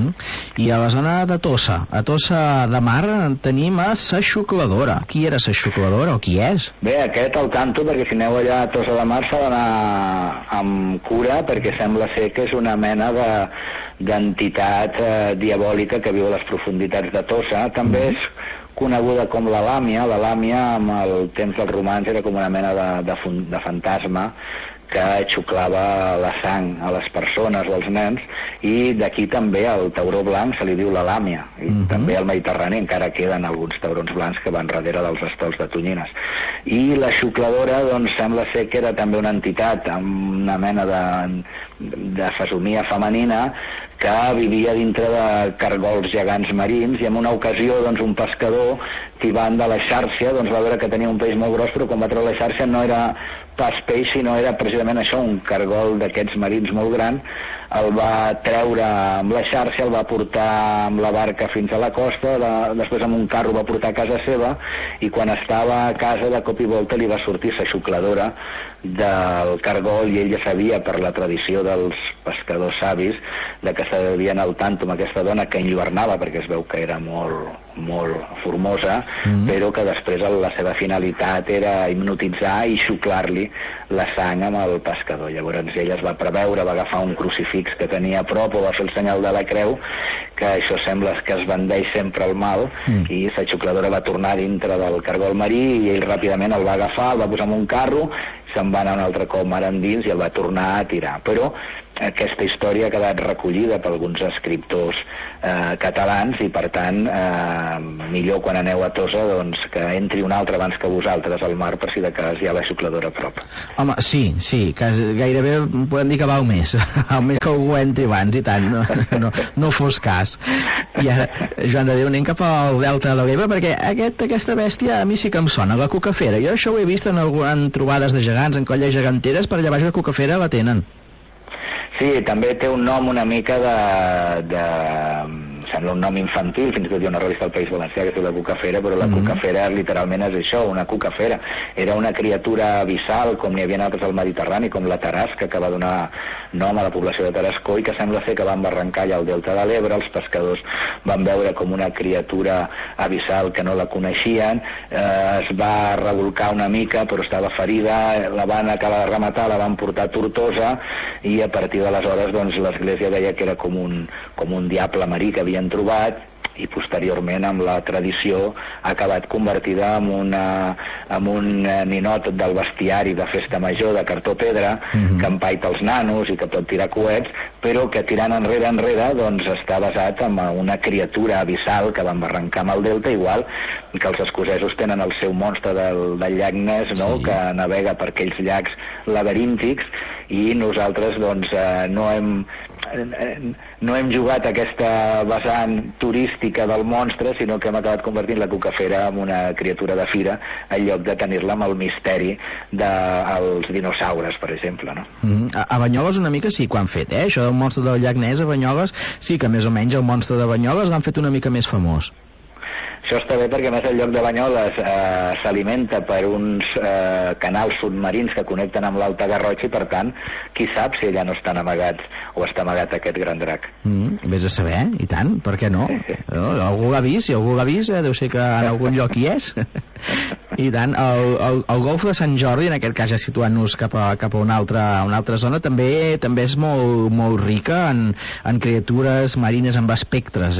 I a la zona de Tossa, a Tossa de Mar, tenim a sa xucladora. Qui era sa xucladora o qui és? Bé, aquest al tanto, perquè si aneu allà a Tossa de Mar s'ha d'anar amb cura, perquè sembla ser que és una mena d'entitat diabòlica que viu a les profunditats de Tossa. També és coneguda com la Làmia. La Làmia, amb el temps dels romans, era com una mena de fantasma que xuclava la sang a les persones o als nens, i d'aquí també al tauró blanc se li diu la làmia, i també al Mediterrani encara queden alguns taurons blancs que van darrere dels estols de tonyines. I la xucladora doncs sembla ser que era també una entitat amb una mena de fesomia femenina que vivia dintre de cargols gegants marins, i en una ocasió doncs un pescador, tibant de la xarxa, doncs va veure que tenia un peix molt gros, però quan va treure la xarxa no era pas peix, sinó era precisament això, un cargol d'aquests marins molt gran. El va treure amb la xarxa, el va portar amb la barca fins a la costa, després amb un carro va portar a casa seva, i quan estava a casa de cop i volta li va sortir sa xucladora del cargol, i ell ja sabia per la tradició dels pescadors savis de que s'havien al tanto amb aquesta dona que enlluernava, perquè es veu que era molt formosa, però que després la seva finalitat era hipnotitzar i xuclar-li la sang amb el pescador. Llavors ell es va preveure, va agafar un crucifix que tenia a prop, o va fer el senyal de la creu, que això sembla que es bandeix sempre el mal, i la xucladora va tornar dintre del cargol marí, i ell ràpidament el va agafar, el va posar en un carro, se'n va anar un altre cop mar endins i el va tornar a tirar. Però aquesta història ha quedat recollida per alguns escriptors catalans, i per tant millor quan aneu a Tossa doncs que entri un altre abans que vosaltres al mar, per si de cas hi ha la xucladora a prop. Home, sí, que gairebé podem dir que val més que algú entri abans, i tant, no fos cas. I ara, Joan de Déu, anem cap al delta de l'Ebre, perquè aquesta bèstia a mi sí que em sona, la cucafera. Jo això ho he vist en trobades de gegants, en colles geganteres, per allà baix la cucafera la tenen. Sí, també té un nom una mica sembla un nom infantil, fins i tot hi ha una revista al País Valencià que es diu la cucafera, però la cucafera literalment és això, una cucafera. Era una criatura abissal, com n'hi havia altres al Mediterrani, com la tarasca, que va donar nom a la població de Tarascó, i que sembla ser que van barrancar allà al Delta de l'Ebre. Els pescadors van veure com una criatura abissal que no la coneixien, es va revolcar una mica però estava ferida, la van acabar de rematar, la van portar a Tortosa, i a partir d'aleshores doncs, l'església deia que era com un diable marí que havien trobat, i posteriorment amb la tradició ha acabat convertida en un ninot del bestiari de festa major de cartó pedra, que empaita els nanos i que pot tirar coets, però que tirant enrere doncs està basat en una criatura abissal que van barrancar amb el delta, igual que els escocesos tenen el seu monstre del llac Ness, no? Que navega per aquells llacs laberíntics, i nosaltres doncs no hem jugat aquesta vessant turística del monstre, sinó que hem acabat convertint la cucafera en una criatura de fira en lloc de tenir-la amb el misteri dels dinosaures, per exemple, no? A Banyoles una mica sí que ho han fet, això del monstre del llac Ness a Banyoles sí que més o menys el monstre de Banyoles l'han fet una mica més famós. Això està bé perquè, a més, el lloc de Banyoles s'alimenta per uns canals submarins que connecten amb l'Alta Garrotxa, i, per tant, qui sap si allà no estan amagats o està amagat aquest gran drac. Vés a saber, i tant, per què no? Algú l'ha vist, si algú l'ha vist, deu ser que en algun lloc hi és. I tant, el golf de Sant Jordi, en aquest cas ja situant-nos cap a una altra zona, també és molt rica en criatures marines amb espectres,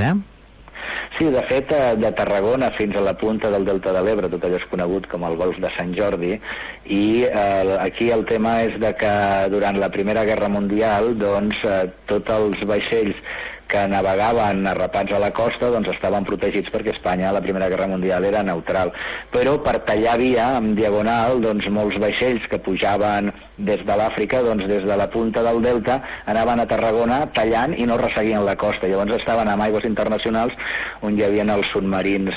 Sí, de fet, de Tarragona fins a la punta del Delta de l'Ebre, tot allò és conegut com el golf de Sant Jordi, i aquí el tema és de que durant la Primera Guerra Mundial, doncs, tots els vaixells que navegaven arrapats a la costa doncs estaven protegits perquè Espanya a la Primera Guerra Mundial era neutral, però per tallar via en diagonal, doncs molts vaixells que pujaven des de l'Àfrica, doncs des de la punta del delta anaven a Tarragona tallant i no resseguien la costa. Llavors estaven en aigües internacionals on hi havia els submarins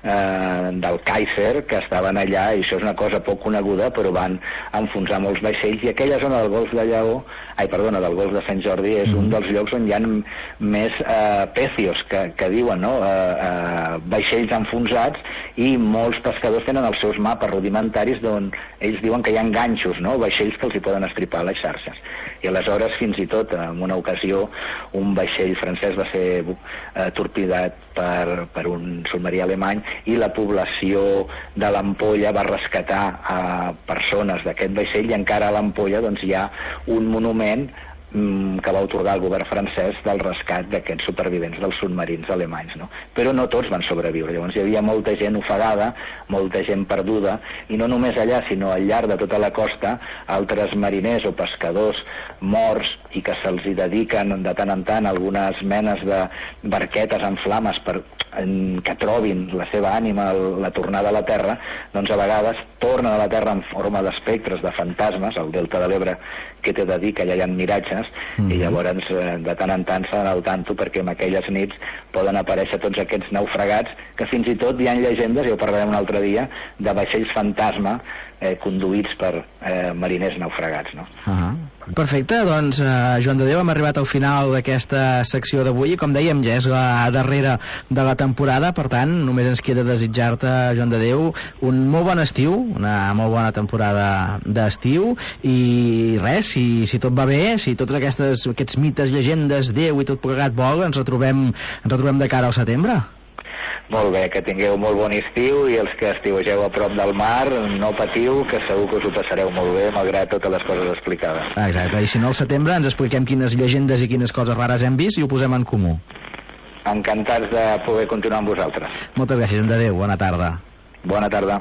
del Kaiser que estaven allà, i això és una cosa poc coneguda, però van enfonsar molts vaixells, i aquella zona del golf del golf de Sant Jordi és un dels llocs on hi ha més pecios que diuen, no? Vaixells enfonsats, i molts pescadors tenen els seus mapes rudimentaris on ells diuen que hi ha ganxos, no? Vaixells que els hi poden estripar les xarxes. I aleshores, fins i tot, en una ocasió, un vaixell francès va ser torpedat per un submarí alemany, i la població de l'Ampolla va rescatar a persones d'aquest vaixell, i encara a l'Ampolla doncs, hi ha un monument que va atorgar el govern francès del rescat d'aquests supervivents dels submarins alemanys, no? Però no tots van sobreviure. Llavors hi havia molta gent ofegada, molta gent perduda, i no només allà, sinó al llarg de tota la costa, altres mariners o pescadors morts, i que se'ls hi dediquen de tant en tant algunes menes de barquetes en flames que trobin la seva ànima la tornada a la Terra, doncs a vegades tornen a la Terra en forma d'espectres, de fantasmes. Al Delta de l'Ebre, que t'he de dir que allà hi ha miratges, i llavors de tant en tant s'ha d'anar al tanto, perquè en aquelles nits poden aparèixer tots aquests naufragats, que fins i tot hi ha llegendes, ja ho parlarem un altre dia, de vaixells fantasma conduïts per mariners naufragats, no? Perfecte, doncs Joan de Déu, hem arribat al final d'aquesta secció d'avui, i com dèiem ja és la darrera de la temporada, per tant només ens queda desitjar-te, Joan de Déu, un molt bon estiu, una molt bona temporada d'estiu, i res, si tot va bé, si tots aquests mites, llegendes, Déu i tot plegat vol, ens retrobem de cara al setembre. Molt bé, que tingueu molt bon estiu, i els que estiuegeu a prop del mar, no patiu, que segur que us ho passareu molt bé, malgrat totes les coses explicades. Exacte, i si no al setembre ens expliquem quines llegendes i quines coses rares hem vist i ho posem en comú. Encantats de poder continuar amb vosaltres. Moltes gràcies, Joan de Déu, bona tarda. Bona tarda.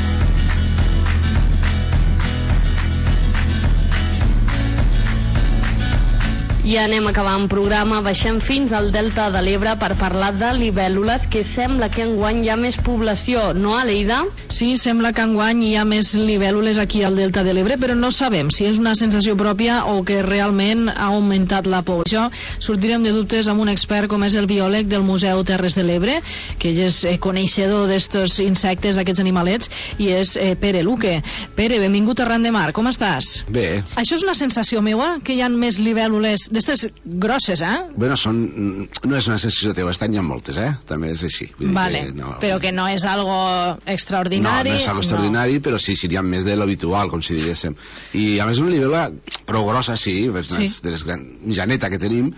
I anem acabant programa, baixem fins al Delta de l'Ebre per parlar de libèl·lules, que sembla que enguany hi ha més població, no, Aleida? Sí, sembla que enguany hi ha més libèl·lules aquí al Delta de l'Ebre, però no sabem si és una sensació pròpia o que realment ha augmentat la població. Sortirem de dubtes amb un expert com és el biòleg del Museu Terres de l'Ebre, que ell és coneixedor d'estos insectes, d'aquests animalets, i és Pere Luque. Pere, benvingut a Ran de Mar, com estàs? Bé. Això és una sensació meua, que hi ha més libèl·lules d'estes grosses, Bueno, no és una sensació teva, estan ja moltes, també és així. Vale, però que no és algo extraordinari. No és algo extraordinari, però sí, seria més de l'habitual, com si diguéssim. I a més una libèl·lula prou grossa, sí, de les mitjaneta que tenim,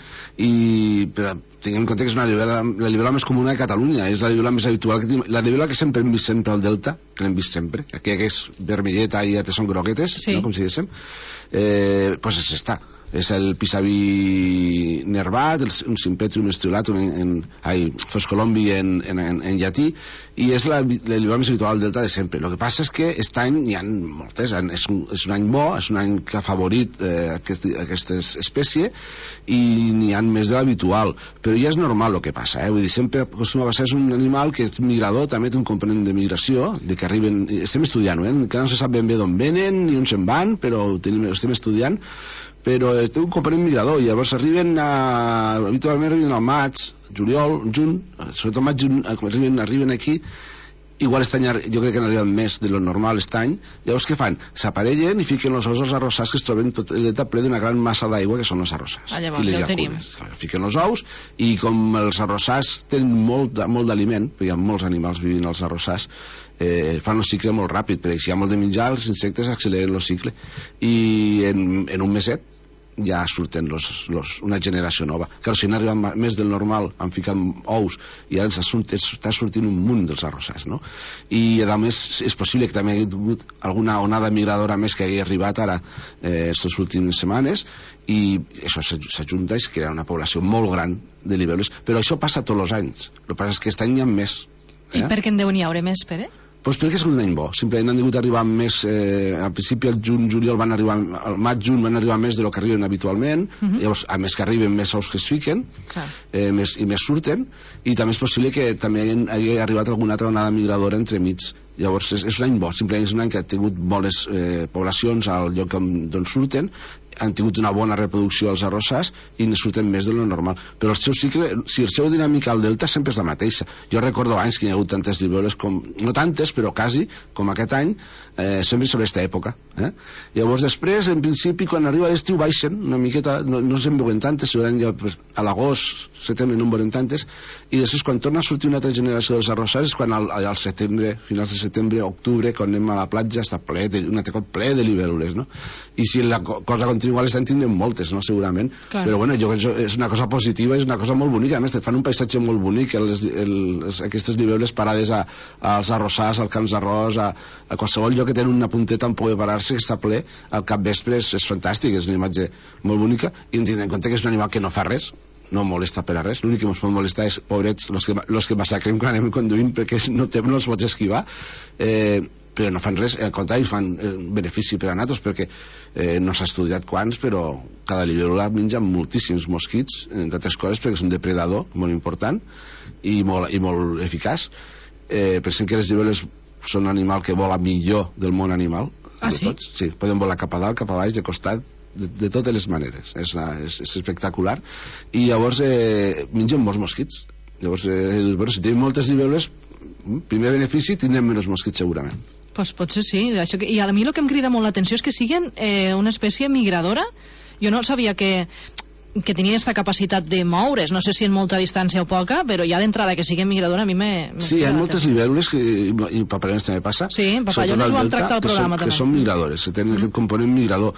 però tinguem en compte que és la libèl·lula més comuna de Catalunya, és la libèl·lula més habitual que tenim, la libèl·lula que sempre hem vist sempre al Delta, que l'hem vist sempre, aquella que és vermelleta i altres són groguetes, com si diguéssim, doncs és esta. És el Pisavi nervat, un Sympetrum striolatum Foscolombi en llatí, i és la libèl·lula més habitual del Delta de sempre. El que passa és que aquest any n'hi ha moltes, és un any bo, és un any que ha favorit aquesta espècie, i n'hi ha més de l'habitual, però ja és normal el que passa, vull dir, sempre acostuma a passar, és un animal que és migrador, també té un component de migració, de que arriben, estem estudiant-ho, encara no se sap ben bé d'on venen ni on se'n van, però ho estem estudiant, però té un component migrador, i llavors habitualment arriben al maig, juliol, juny, sobretot maig, juny, arriben aquí, igual aquest any jo crec que han arribat més de lo normal aquest any. Llavors què fan? S'aparellen i fiquen els ous als arrossars, que es troben tot el delta ple d'una gran massa d'aigua que són els arrossars. Llavors ja ho tenim. Fiquen els ous, i com els arrossars tenen molt d'aliment, perquè hi ha molts animals vivint als arrossars, fan el cicle molt ràpid, perquè si hi ha molt de menjar, els insectes acceleren el cicle, i en un meset ja surten una generació nova. Clar, si n'arriben més del normal, han ficat ous, i ara està sortint un munt dels arrossars, no? I a més és possible que també hi hagi hagut alguna onada migradora més que hagi arribat ara aquestes últimes setmanes, i això s'ajunta i es crea una població molt gran de libèl·lules, però això passa tots els anys. El que passa és que aquest any hi ha més. I per què en deuen hi haure més, Pere? Doncs perquè és un any bo, simplement han hagut d'arribar més, al principi al juny-juliol van arribar, al maig-juny van arribar més del que arriben habitualment, llavors a més que arriben més ous que es fiquen, i més surten, i també és possible que també hagi arribat alguna altra onada migradora entremig. Llavors és un any bo, simplement és un any que ha tingut bones poblacions al lloc d'on surten, han tingut una bona reproducció als arrossars i ne surten més de lo normal, però el seu cicle, si el seu dinàmica al delta sempre és la mateixa. Jo recordo anys que hi ha hagut tantes libèl·lules, no tantes però quasi, com aquest any, sempre sobre aquesta època. Llavors després, en principi, quan arriba l'estiu baixen una miqueta, no se'n veuen tantes, a l'agost, setembre no en veuen tantes, i després quan torna a sortir una altra generació dels arrossars és quan al setembre, finals de setembre, octubre, quan anem a la platja està ple, un atecot ple de libèl·lules, no? I si la cosa continua, l'estan tindrem moltes, no? Segurament. Clar. Però bueno, és una cosa positiva, és una cosa molt bonica, a més fan un paisatge molt bonic, aquestes libèl·lules parades als arrossars, als camps d'arròs, a qualsevol lloc que tenen una punteta on poder parar-se, que està ple, al capvespre és fantàstic, és una imatge molt bonica, i tenint en compte que és un animal que no fa res, no molesta per a res, l'únic que ens pot molestar és, pobrets, los que massacrem quan anem conduint, perquè no els pots esquivar, però no fan res, al contrari, fan benefici per a nosaltres, perquè no s'ha estudiat quants, però cada libèl·lula menja moltíssims mosquits, entre altres coses, perquè és un depredador molt important i molt eficaç. Pensem que les libèl·lules són un animal que vola millor del món animal. Sí? Sí, poden volar cap a dalt, cap a baix, de costat, de totes les maneres. És espectacular. I llavors mengen molts mosquits. Llavors, si tenim moltes libèl·lules, primer benefici, tindrem menys mosquits segurament. Pues potser sí. I a mi el que em crida molt l'atenció és que siguin una espècie migradora. Jo no sabia que tenia aquesta capacitat de moure's, no sé si en molta distància o poca, però ja d'entrada que sigui migradora a mi sí, hi ha moltes libèl·lules, i papallones també passa, sí, papallones ho vam tractar al programa que són migradores, que tenen aquest component migrador,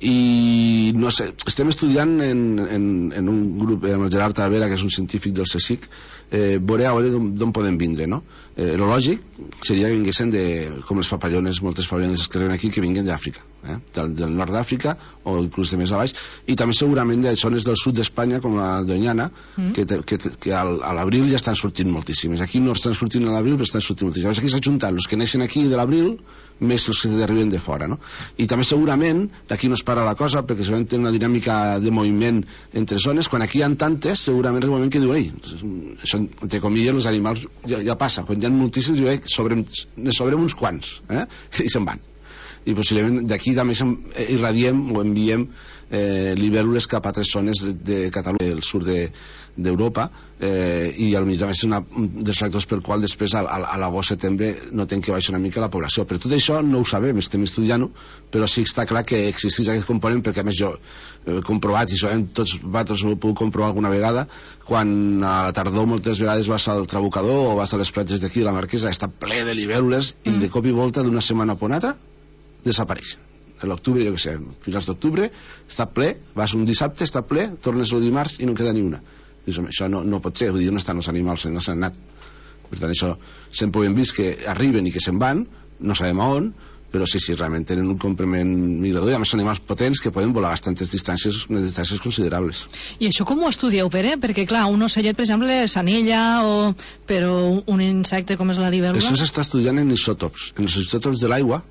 i no sé, estem estudiant en un grup amb el Gerard Talavera, que és un científic del CSIC, veure d'on poden vindre, no? El lògic seria que vinguessin com les papallones, moltes papallones que arriben aquí, que vinguen d'Àfrica, del nord d'Àfrica o inclús de més a baix, i també segurament de zones del sud d'Espanya, com la Doñana, que a l'abril ja estan sortint moltíssimes. Aquí no estan sortint a l'abril, però estan sortint moltíssimes. Llavors aquí s'ajunten els que neixen aquí de l'abril més els que arriben de fora, no? I també segurament, aquí no es para la cosa, perquè segurament té una dinàmica de moviment entre zones, quan aquí hi ha tantes, segurament arriba un moment que diuen, ei, això, entre comilles, els animals ja passa, quan hi ha moltíssims, ne sobrem uns quants, i se'n van. i possiblement d'aquí també irradiem o enviem libèl·lules cap a altres zones de Catalunya, el sud d'Europa, i potser també és un dels factors per qual després a l'agost-setembre notem que baixa una mica la població. Però tot això no ho sabem, estem estudiant-ho, però sí que està clar que existeix aquest component, perquè a més jo he comprovat, i tots vosaltres ho heu pogut comprovar alguna vegada, quan a la tardor moltes vegades vas al Trabucador o vas a les platges d'aquí, la Marquesa, està ple de libèl·lules i de cop i volta d'una setmana a una altra desapareixen. A l'octubre, jo què sé, finals d'octubre està ple, vas un dissabte, està ple, tornes el dimarts i no queda ni una. Dius, això no pot ser, vull dir, on estan els animals, no s'han anat. Per tant, això sempre ho hem vist, que arriben i que se'n van, no sabem a on, però sí, realment tenen un complement migrador, i a més són animals potents que poden volar bastantes distàncies, unes distàncies considerables. I això com ho estudieu, Pere? Perquè clar, un ocellet, per exemple, s'anella, però un insecte com és la libèl·lula... Això s'està estudiant en isòtops. En els isòtops de l'aigua,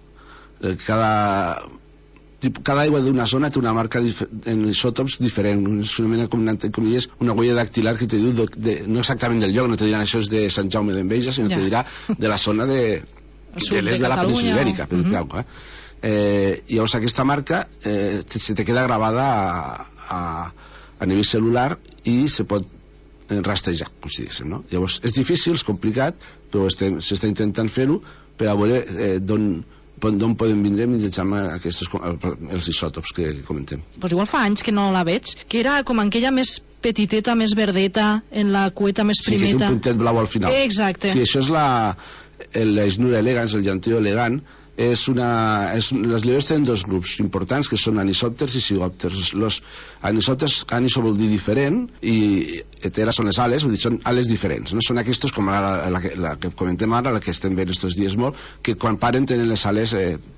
cada aigua d'una zona té una marca en isòtops diferent, una huella dactilar que te diu no exactament del lloc, no te diran això és de Sant Jaume d'Enveja, sinó te dirà de la zona de l'est de la península Ibèrica, per dir alguna cosa. Llavors aquesta marca se te queda gravada a nivell celular i se pot rastrejar, com si diguéssim, no? Llavors és difícil, és complicat, però s'està intentant fer-ho per a veure d'on poden vindre mitjançant els isòtops que comentem. Pues igual fa anys que no la veig, que era com aquella més petiteta, més verdeta, en la cueta més primeta. Sí, que té un puntet blau al final. Exacte. Sí, això és l'Snura elegans, el llanteo elegant. Les libèl·lules tenen dos grups importants, que són anisòpters i cigòpters. Els anisòpters, aniso vol dir diferent, i heteres són les ales, vull dir, són ales diferents. No són aquests com la que comentem ara, la que estem veient aquests dies molt, que quan paren tenen les ales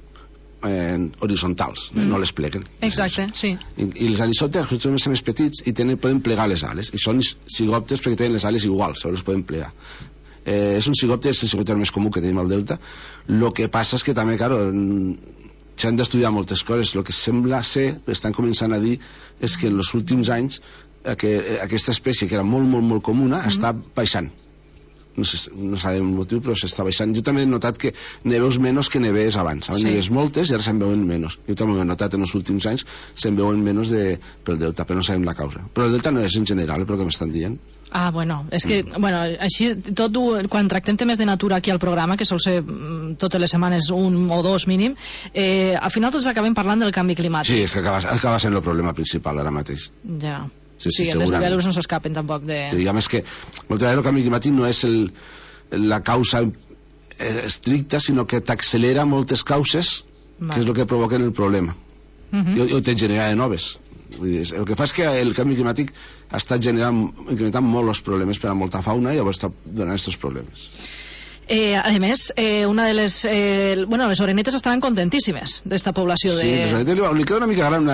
horitzontals, no les pleguen. Exacte, sí. I els anisòpters són més petits i poden plegar les ales, i són cigòpters perquè tenen les ales iguals, llavors poden plegar. És un cigòpter, és el cigòpter més comú que tenim al Delta. El que passa és que també, s'han d'estudiar moltes coses. El que sembla ser, estan començant a dir, és que en els últims anys aquesta espècie, que era molt, molt, molt comuna, està baixant. No sabem el motiu, però s'està baixant. Jo també he notat que ne veus menys que ne veus abans. Abans ne veus moltes i ara se'n veuen menys. Jo també ho he notat en els últims anys, se'n veuen menys pel Delta, però no sabem la causa. Però el Delta no és en general, però que m'estan dient. Ah, bueno, és que, així, quan tractem temes de natura aquí al programa, que sol ser totes les setmanes un o dos mínim, al final tots acabem parlant del canvi climàtic. Sí, és que acaba sent el problema principal ara mateix. Ja. Sí, les libèl·lules no s'escapen tampoc de... Sí, a més que moltes vegades el canvi climàtic no és la causa estricta, sinó que t'accelera moltes causes, que és el que provoquen el problema. O te genera de noves. El que fa és que el canvi climàtic està incrementant molt els problemes per a molta fauna i llavors està donant aquests problemes. A més, una de les les orenetes estaran contentíssimes d'esta població de... Sí, les orenetes li queda una mica gran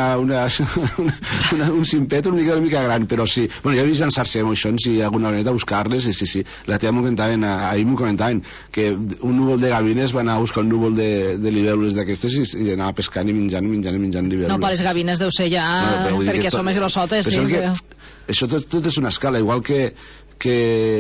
un simpet una mica gran, però sí, jo he vist llançar-se moixons i alguna oreneta a buscar-les, i sí, la teva ahir m'ho comentaven que un núvol de gavines va anar a buscar un núvol de libèl·lules d'aquestes i anava pescant i menjant libèl·lules. No, per les gavines deu ser ja perquè som més grossotes. Això tot és una escala, igual que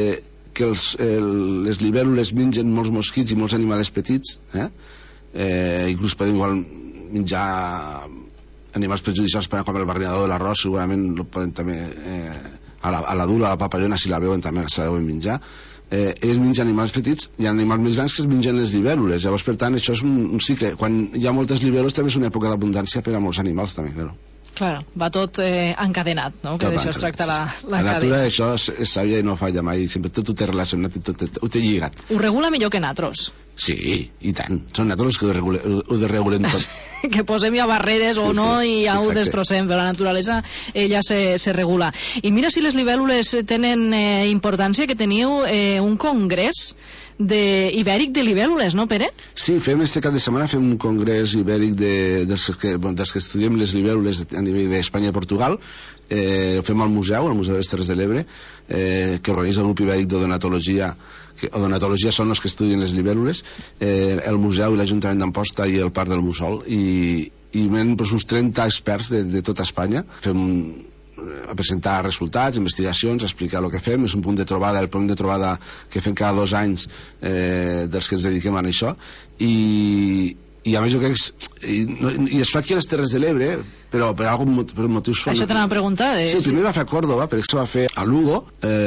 les libèl·lules mengen molts mosquits i molts animals petits, inclús poden igual menjar animals perjudicials com el barrinador de l'arròs, segurament poden també a la dula, a la papallona, si la veuen també se la deuen menjar. Ells mengen animals petits i animals més grans que es mengen les libèl·lules. Llavors, per tant, això és un cicle. Quan hi ha moltes libèl·lules també és una època d'abundància per a molts animals també, claro. Clar, va tot encadenat, no? Que d'això es tracta la natura, cadena. Això és sàvia i no falla mai, sempre tot ho té relacionat i tot ho té lligat. Ho regula millor que nosaltres. Sí, i tant. Són nosaltres que ho desregulem tot. Que posem ja barreres o no i ja ho destrossem, però la naturalesa ella se regula. I mira si les libèl·lules tenen importància, que teniu un congrés ibèric de libèl·lules, no, Pere? Sí, este cap de setmana fem un congrés ibèric dels que estudiem les libèl·lules a nivell d'Espanya i Portugal. Ho fem al Museu de les Terres de l'Ebre, que organitza el grup ibèric d'odonatologia. Odontologia són els que estudien les libèl·lules, el museu i l'Ajuntament d'Amposta i el Parc del Mussol, i venen uns 30 experts de tota Espanya. Fem a presentar resultats, investigacions, a explicar el que fem. És un punt de trobada, el punt de trobada que fem cada 2 anys dels que ens dediquem a això, i I a més jo crec que i es fa aquí a les Terres de l'Ebre, però per motius... Això t'anava a preguntar. Sí, el primer va fer a Córdoba, per això va fer a Vigo,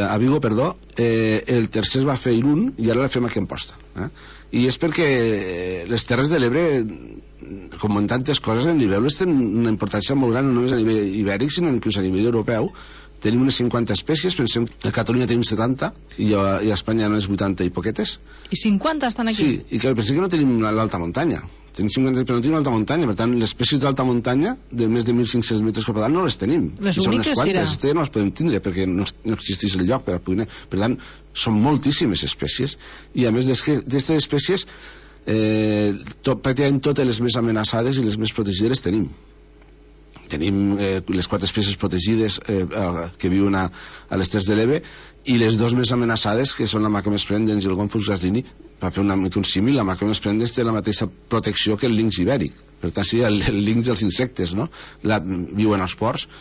el tercer va fer a Irún i ara la fem aquí a Amposta. I és perquè les Terres de l'Ebre, com en tantes coses, en Libèl·lules tenen una importància molt gran, no només a nivell ibèric, sinó inclús a nivell europeu. Tenim unes 50 espècies, pensem que a Catalunya tenim 70 i a Espanya només 80 i poquetes. I 50 estan aquí? Sí, i que pensem que no tenim l'alta muntanya. Tenim 50, però no tenim l'alta muntanya. Per tant, les espècies d'alta muntanya, de més de 1.500 metres cap a dalt, no les tenim. Les úniques, sí. Aquestes no les podem tindre, perquè no existeix el lloc per a poder... Per tant, són moltíssimes espècies. I a més d'aquestes espècies, pràcticament totes les més amenaçades i les més protegides les tenim. Tenim les 4 espècies protegides que viuen a les Terres de l'Ebre i les 2 més amenaçades, que són la Macaon splendens i el Gonfus gaslini. Per fer una mica un símil, la Macaon splendens té la mateixa protecció que el linx ibèric. Per tant, sí, el linx dels insectes, no? Viuen als ports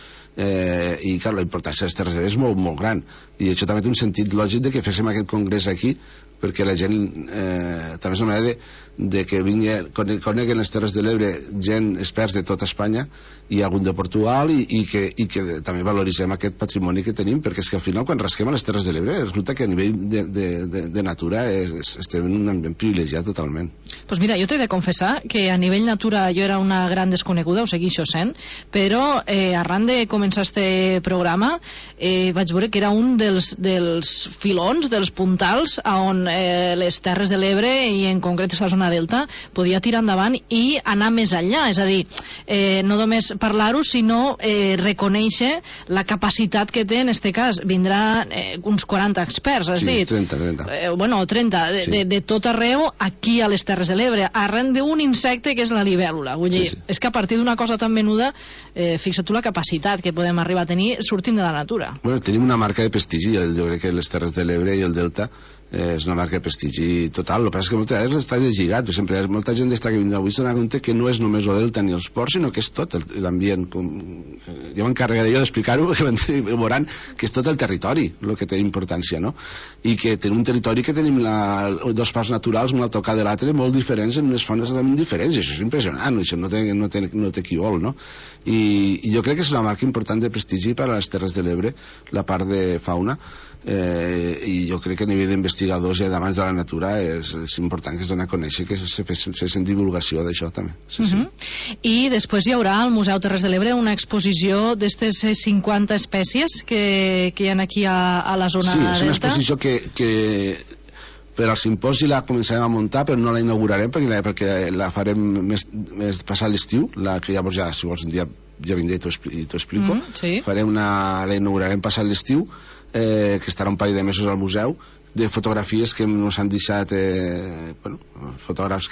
i, clar, la importància de les Terres de l'Ebre és molt, molt gran. I això també té un sentit lògic de que féssim aquest congrés aquí, perquè la gent també és una manera de que coneguen les Terres de l'Ebre gent experts de tota Espanya i algun de Portugal i que també valoritzem aquest patrimoni que tenim, perquè és que al final quan rasquem a les Terres de l'Ebre resulta que a nivell de natura estem en un ambient privilegiat totalment. Doncs mira, jo t'he de confessar que a nivell natura jo era una gran desconeguda, ho segueixo sent, però arran de començar este programa vaig veure que era un dels filons, dels puntals on les Terres de l'Ebre i en concret la zona delta podia tirar endavant i anar més enllà, és a dir, no només parlar-ho sinó reconèixer la capacitat que té, en este cas vindrà uns 40 experts, has dit? 30 bueno, 30, de tot arreu aquí a les Terres de l'Ebre, arran d'un insecte que és la libèl·lula, vull dir, és que a partir d'una cosa tan menuda fixa't tu la capacitat que podem arribar a tenir sortint de la natura. Bueno, tenim una marca de prestigi, jo crec que les Terres de l'Ebre i el Delta és una marca de prestigi total. El que passa és que moltes vegades està deslligat, per exemple, molta gent d'esta que vindrà avui s'ha donat compte que no és només el delta ni els ports, sinó que és tot l'ambient. Jo m'encarregaré jo d'explicar-ho, perquè veuran que és tot el territori el que té importància, no? I que tenim un territori que tenim dos parcs naturals, un al tocar de l'altre, molt diferents, en unes zones totalment diferents, i això és impressionant, això no té qui vol, no? I jo crec que és una marca important de prestigi per a les Terres de l'Ebre, la part de fauna, i jo crec que a nivell d'investigadors i d'amants de la natura és important que es doni a conèixer, que se fes divulgació d'això també. I després hi haurà al Museu Terres de l'Ebre una exposició d'estes 50 espècies que hi ha aquí a la zona delta. Sí, és una exposició que per al simposi la començarem a muntar, però no la inaugurarem perquè la farem més passat l'estiu, que llavors ja, si vols un dia ja vindré i t'ho explico. La inaugurarem passat l'estiu, que estarà un parell de mesos al museu, de fotografies que ens han deixat fotògrafs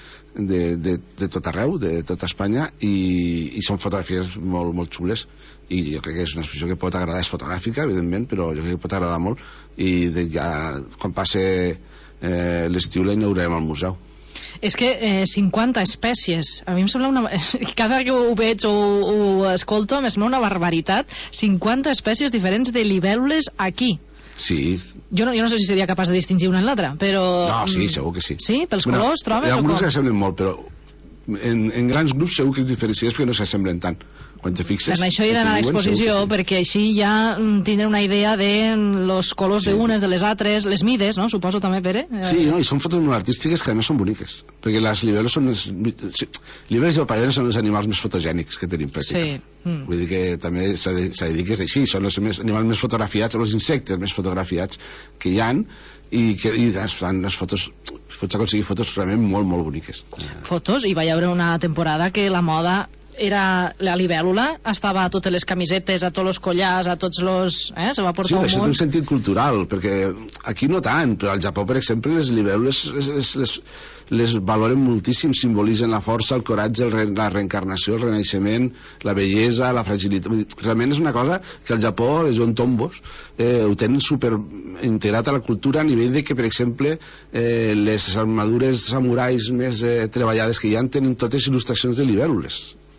de tot arreu, de tota Espanya, i són fotografies molt, molt xules, i jo crec que és una exposició que pot agradar, és fotogràfica evidentment, però jo crec que pot agradar molt, i quan passe l'estiu la inaugurarem al museu. És que 50 espècies, a mi em sembla cada que ho veig o ho escolto em sembla una barbaritat, 50 espècies diferents de libèl·lules aquí. Sí. Jo no sé si seria capaç de distingir una en l'altra, però... No, sí, segur que sí. Sí? Pels colors, trobes? Hi ha alguns que s'assemblen molt, però en grans grups segur que es diferencies perquè no s'assemblen tant. Quan te fixes... Per això he d'anar a l'exposició, perquè així ja tindré una idea de los colors d'unes, de les altres, les mides, no? Suposo també, Pere? Sí, no? I són fotos molt artístiques que a més són boniques, perquè les libèl·lules són libèl·lules i papallones són els animals més fotogènics que tenim pràcticament. Vull dir que també s'ha de dir que és així, són els animals més fotografiats, els insectes més fotografiats que hi han, i es fan les fotos, pots aconseguir fotos realment molt, molt boniques. Fotos, i va haver una temporada que la moda era la libèl·lula, estava a totes les camisetes, a tots els collars, a tots els... se va portar un això té un sentit cultural, perquè aquí no tant, però al Japó, per exemple, les libèl·lules les valoren moltíssim, simbolitzen la força, el coratge, la reencarnació, el renaixement, la bellesa, la fragilitat. Realment és una cosa que al Japó, les jontombos, ho tenen super integrat a la cultura a nivell de que, per exemple, les armadures samurais més treballades que hi ha tenen totes il·lustracions de libèl·lules.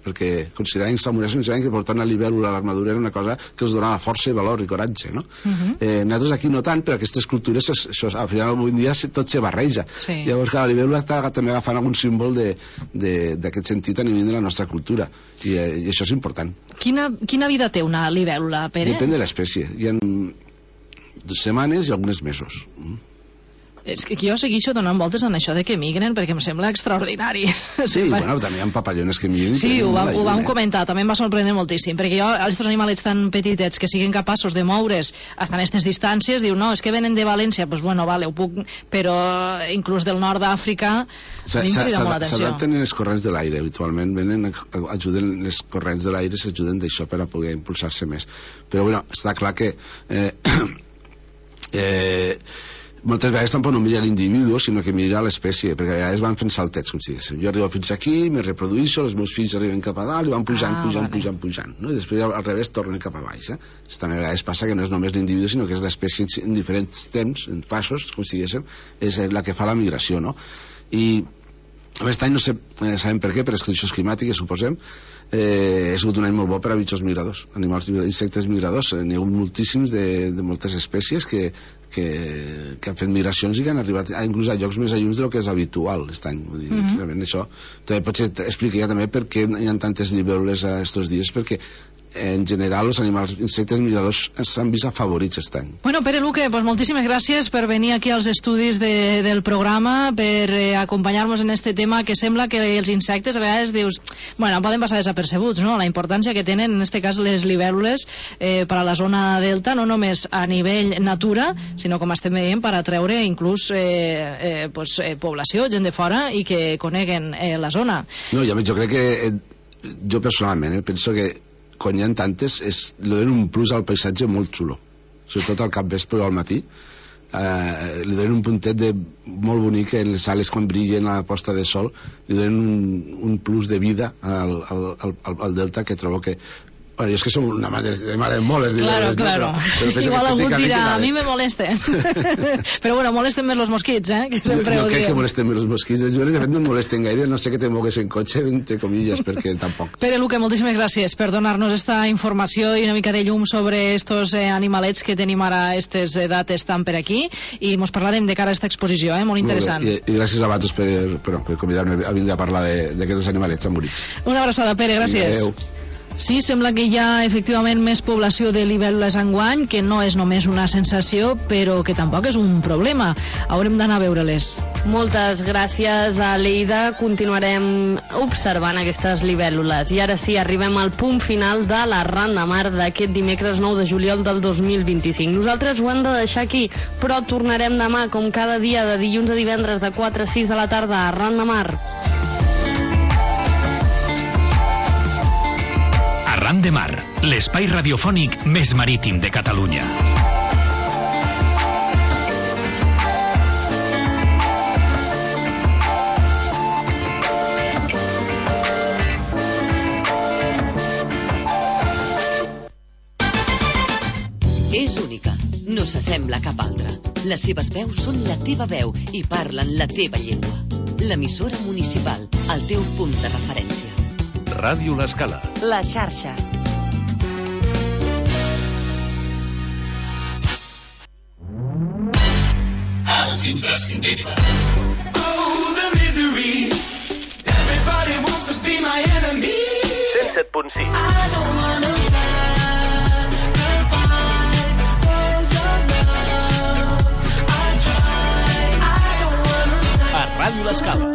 perquè consideraven que portar una libèl·lula a l'armadura era una cosa que els donava força i valor i coratge, no? Nosaltres aquí no tant, però aquestes cultures, això, al final avui en dia tot se barreja. Llavors que la libèl·lula està també agafant algun símbol d'aquest sentit a nivell de la nostra cultura, i això és important. Quina vida té una libèl·lula, Pere? Depèn de l'espècie. Hi ha 2 setmanes i algunes mesos. És que jo segueixo donant voltes en això de que migren perquè em sembla extraordinari. Sí, bueno, també hi ha papallones que migren. Sí, ho vam comentar, també em va sorprendre moltíssim, perquè jo, aquests animalets tan petitets que siguin capaços de moure's hasta en aquestes distàncies, diu, no, és que venen de València, doncs bueno, vale, ho puc, però inclús del nord d'Àfrica s'adapten en els corrents de l'aire, habitualment venen, ajuden les corrents de l'aire, s'ajuden d'això per a poder impulsar-se més. Però bueno, està clar que moltes vegades tampoc no mira l'individu, sinó que mira l'espècie, perquè a vegades van fent saltets, com si diguéssim. Jo arribo fins aquí, me reproduïxo, els meus fills arriben cap a dalt i van pujant, no? I després al revés tornen cap a baix. També a vegades passa que no és només l'individu, sinó que és l'espècie en diferents temps, en passos, com si diguéssim, és la que fa la migració, no? I aquest any no sé, sabem per què, per les condicions climàtiques, suposem, ha sigut un any molt bo per a bitxos migradors, insectes migradors. N'hi ha hagut moltíssims de moltes espècies que han fet migracions i que han arribat inclús a llocs més allunyats del que és habitual aquest any. Vull dir, realment això també potser explicaria també per què hi ha tantes libèl·lules estos dies, perquè en general els animals insectes migradors s'han vist afavorits aquest any. Bueno, Pere Luque, pues moltíssimes gràcies per venir aquí als estudis del programa, per acompanyar-nos en este tema, que sembla que els insectes a vegades dius, bueno, poden passar desapercebuts, no? La importància que tenen en este cas les libèl·lules per a la zona delta, no només a nivell natura, sinó com estem veient per atreure inclús població, gent de fora, i que coneguen la zona. No, jo crec que jo personalment penso que quan hi ha tantes li donen un plus al paisatge molt xulo, sobretot al capvespre o al matí. Li donen un puntet molt bonic en les sales quan brillen a la posta de sol, li donen un plus de vida al delta que trobo que... Bueno, jo és que som una mare molt les libèl·lules. Claro. Igual algú dirà, a mi me molesten. Però bueno, molesten més els mosquits, que sempre ho diem. No crec que molesten més els mosquits. Els joves de fet no molesten gaire, no sé que te mogues en cotxe, entre comilles, perquè tampoc. Pere Luque, moltíssimes gràcies per donar-nos esta informació i una mica de llum sobre estos animalets que tenim ara estes dates tan per aquí, i mos parlarem de cara a esta exposició, molt interessant. I gràcies a vosaltres per convidar-me a vindre a parlar d'aquests animalets tan bonics. Una abraçada, Pere, gràcies. Adéu. Sí, sembla que hi ha efectivament més població de libèl·lules enguany, que no és només una sensació, però que tampoc és un problema. Haurem d'anar a veure-les. Moltes gràcies a Leida. Continuarem observant aquestes libèl·lules. I ara sí, arribem al punt final de l'Arran de Mar d'aquest dimecres 9 de juliol del 2025. Nosaltres ho hem de deixar aquí, però tornarem demà, com cada dia, de dilluns a divendres, de 4 a 6 de la tarda, a Arran de Mar. Arran de Mar, l'espai radiofònic més marítim de Catalunya. És única, no s'assembla a cap altra. Les seves veus són la teva veu i parlen la teva llengua. L'emissora municipal, el teu punt de referència. Ràdio L'Escala. La xarxa. Els imprescindibles. Oh, the misery. Everybody wants to be my enemy. 107.6. I don't wanna sacrifice all your love. I try. I don't wanna A Ràdio L'Escala.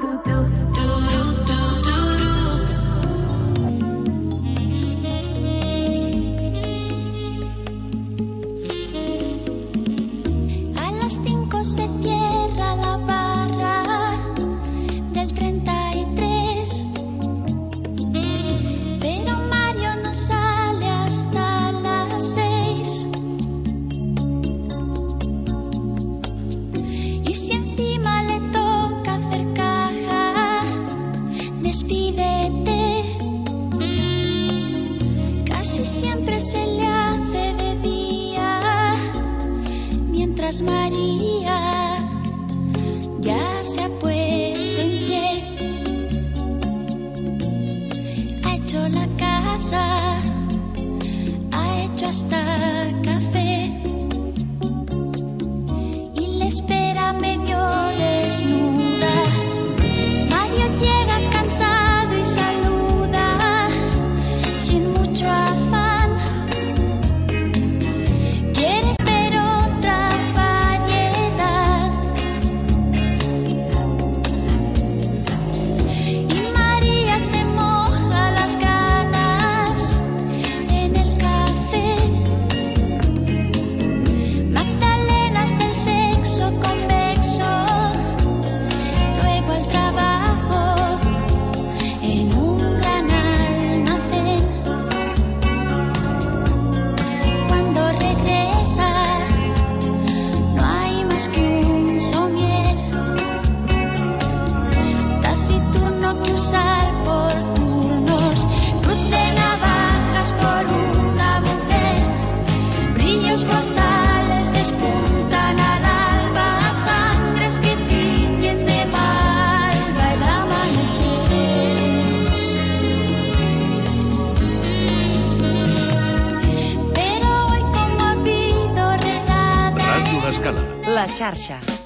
Se cierra la barra del 33, pero Mario no sale hasta las 6. Y si encima le toca hacer caja, despídete. Casi siempre se le hace de día, mientras María ya se ha puesto en pie, ha hecho hasta café y le espera medio desnuda. Mario llega cansado y saluda sin mucho afán. Quiere pero otra variedad. Y María se moja las ganas en el café. Magdalenas del sexo convexo. Luego al trabajo en un gran almacén. Cuando regresa no hay más que un somier. Taciturno que usar por turnos. Cruz de navajas por una mujer. Brillos brutales despuntan al alba. Sangres que tiñen de malva el amanecer. Pero hoy como ha habido redada Ràdio L'Escala. La xarxa.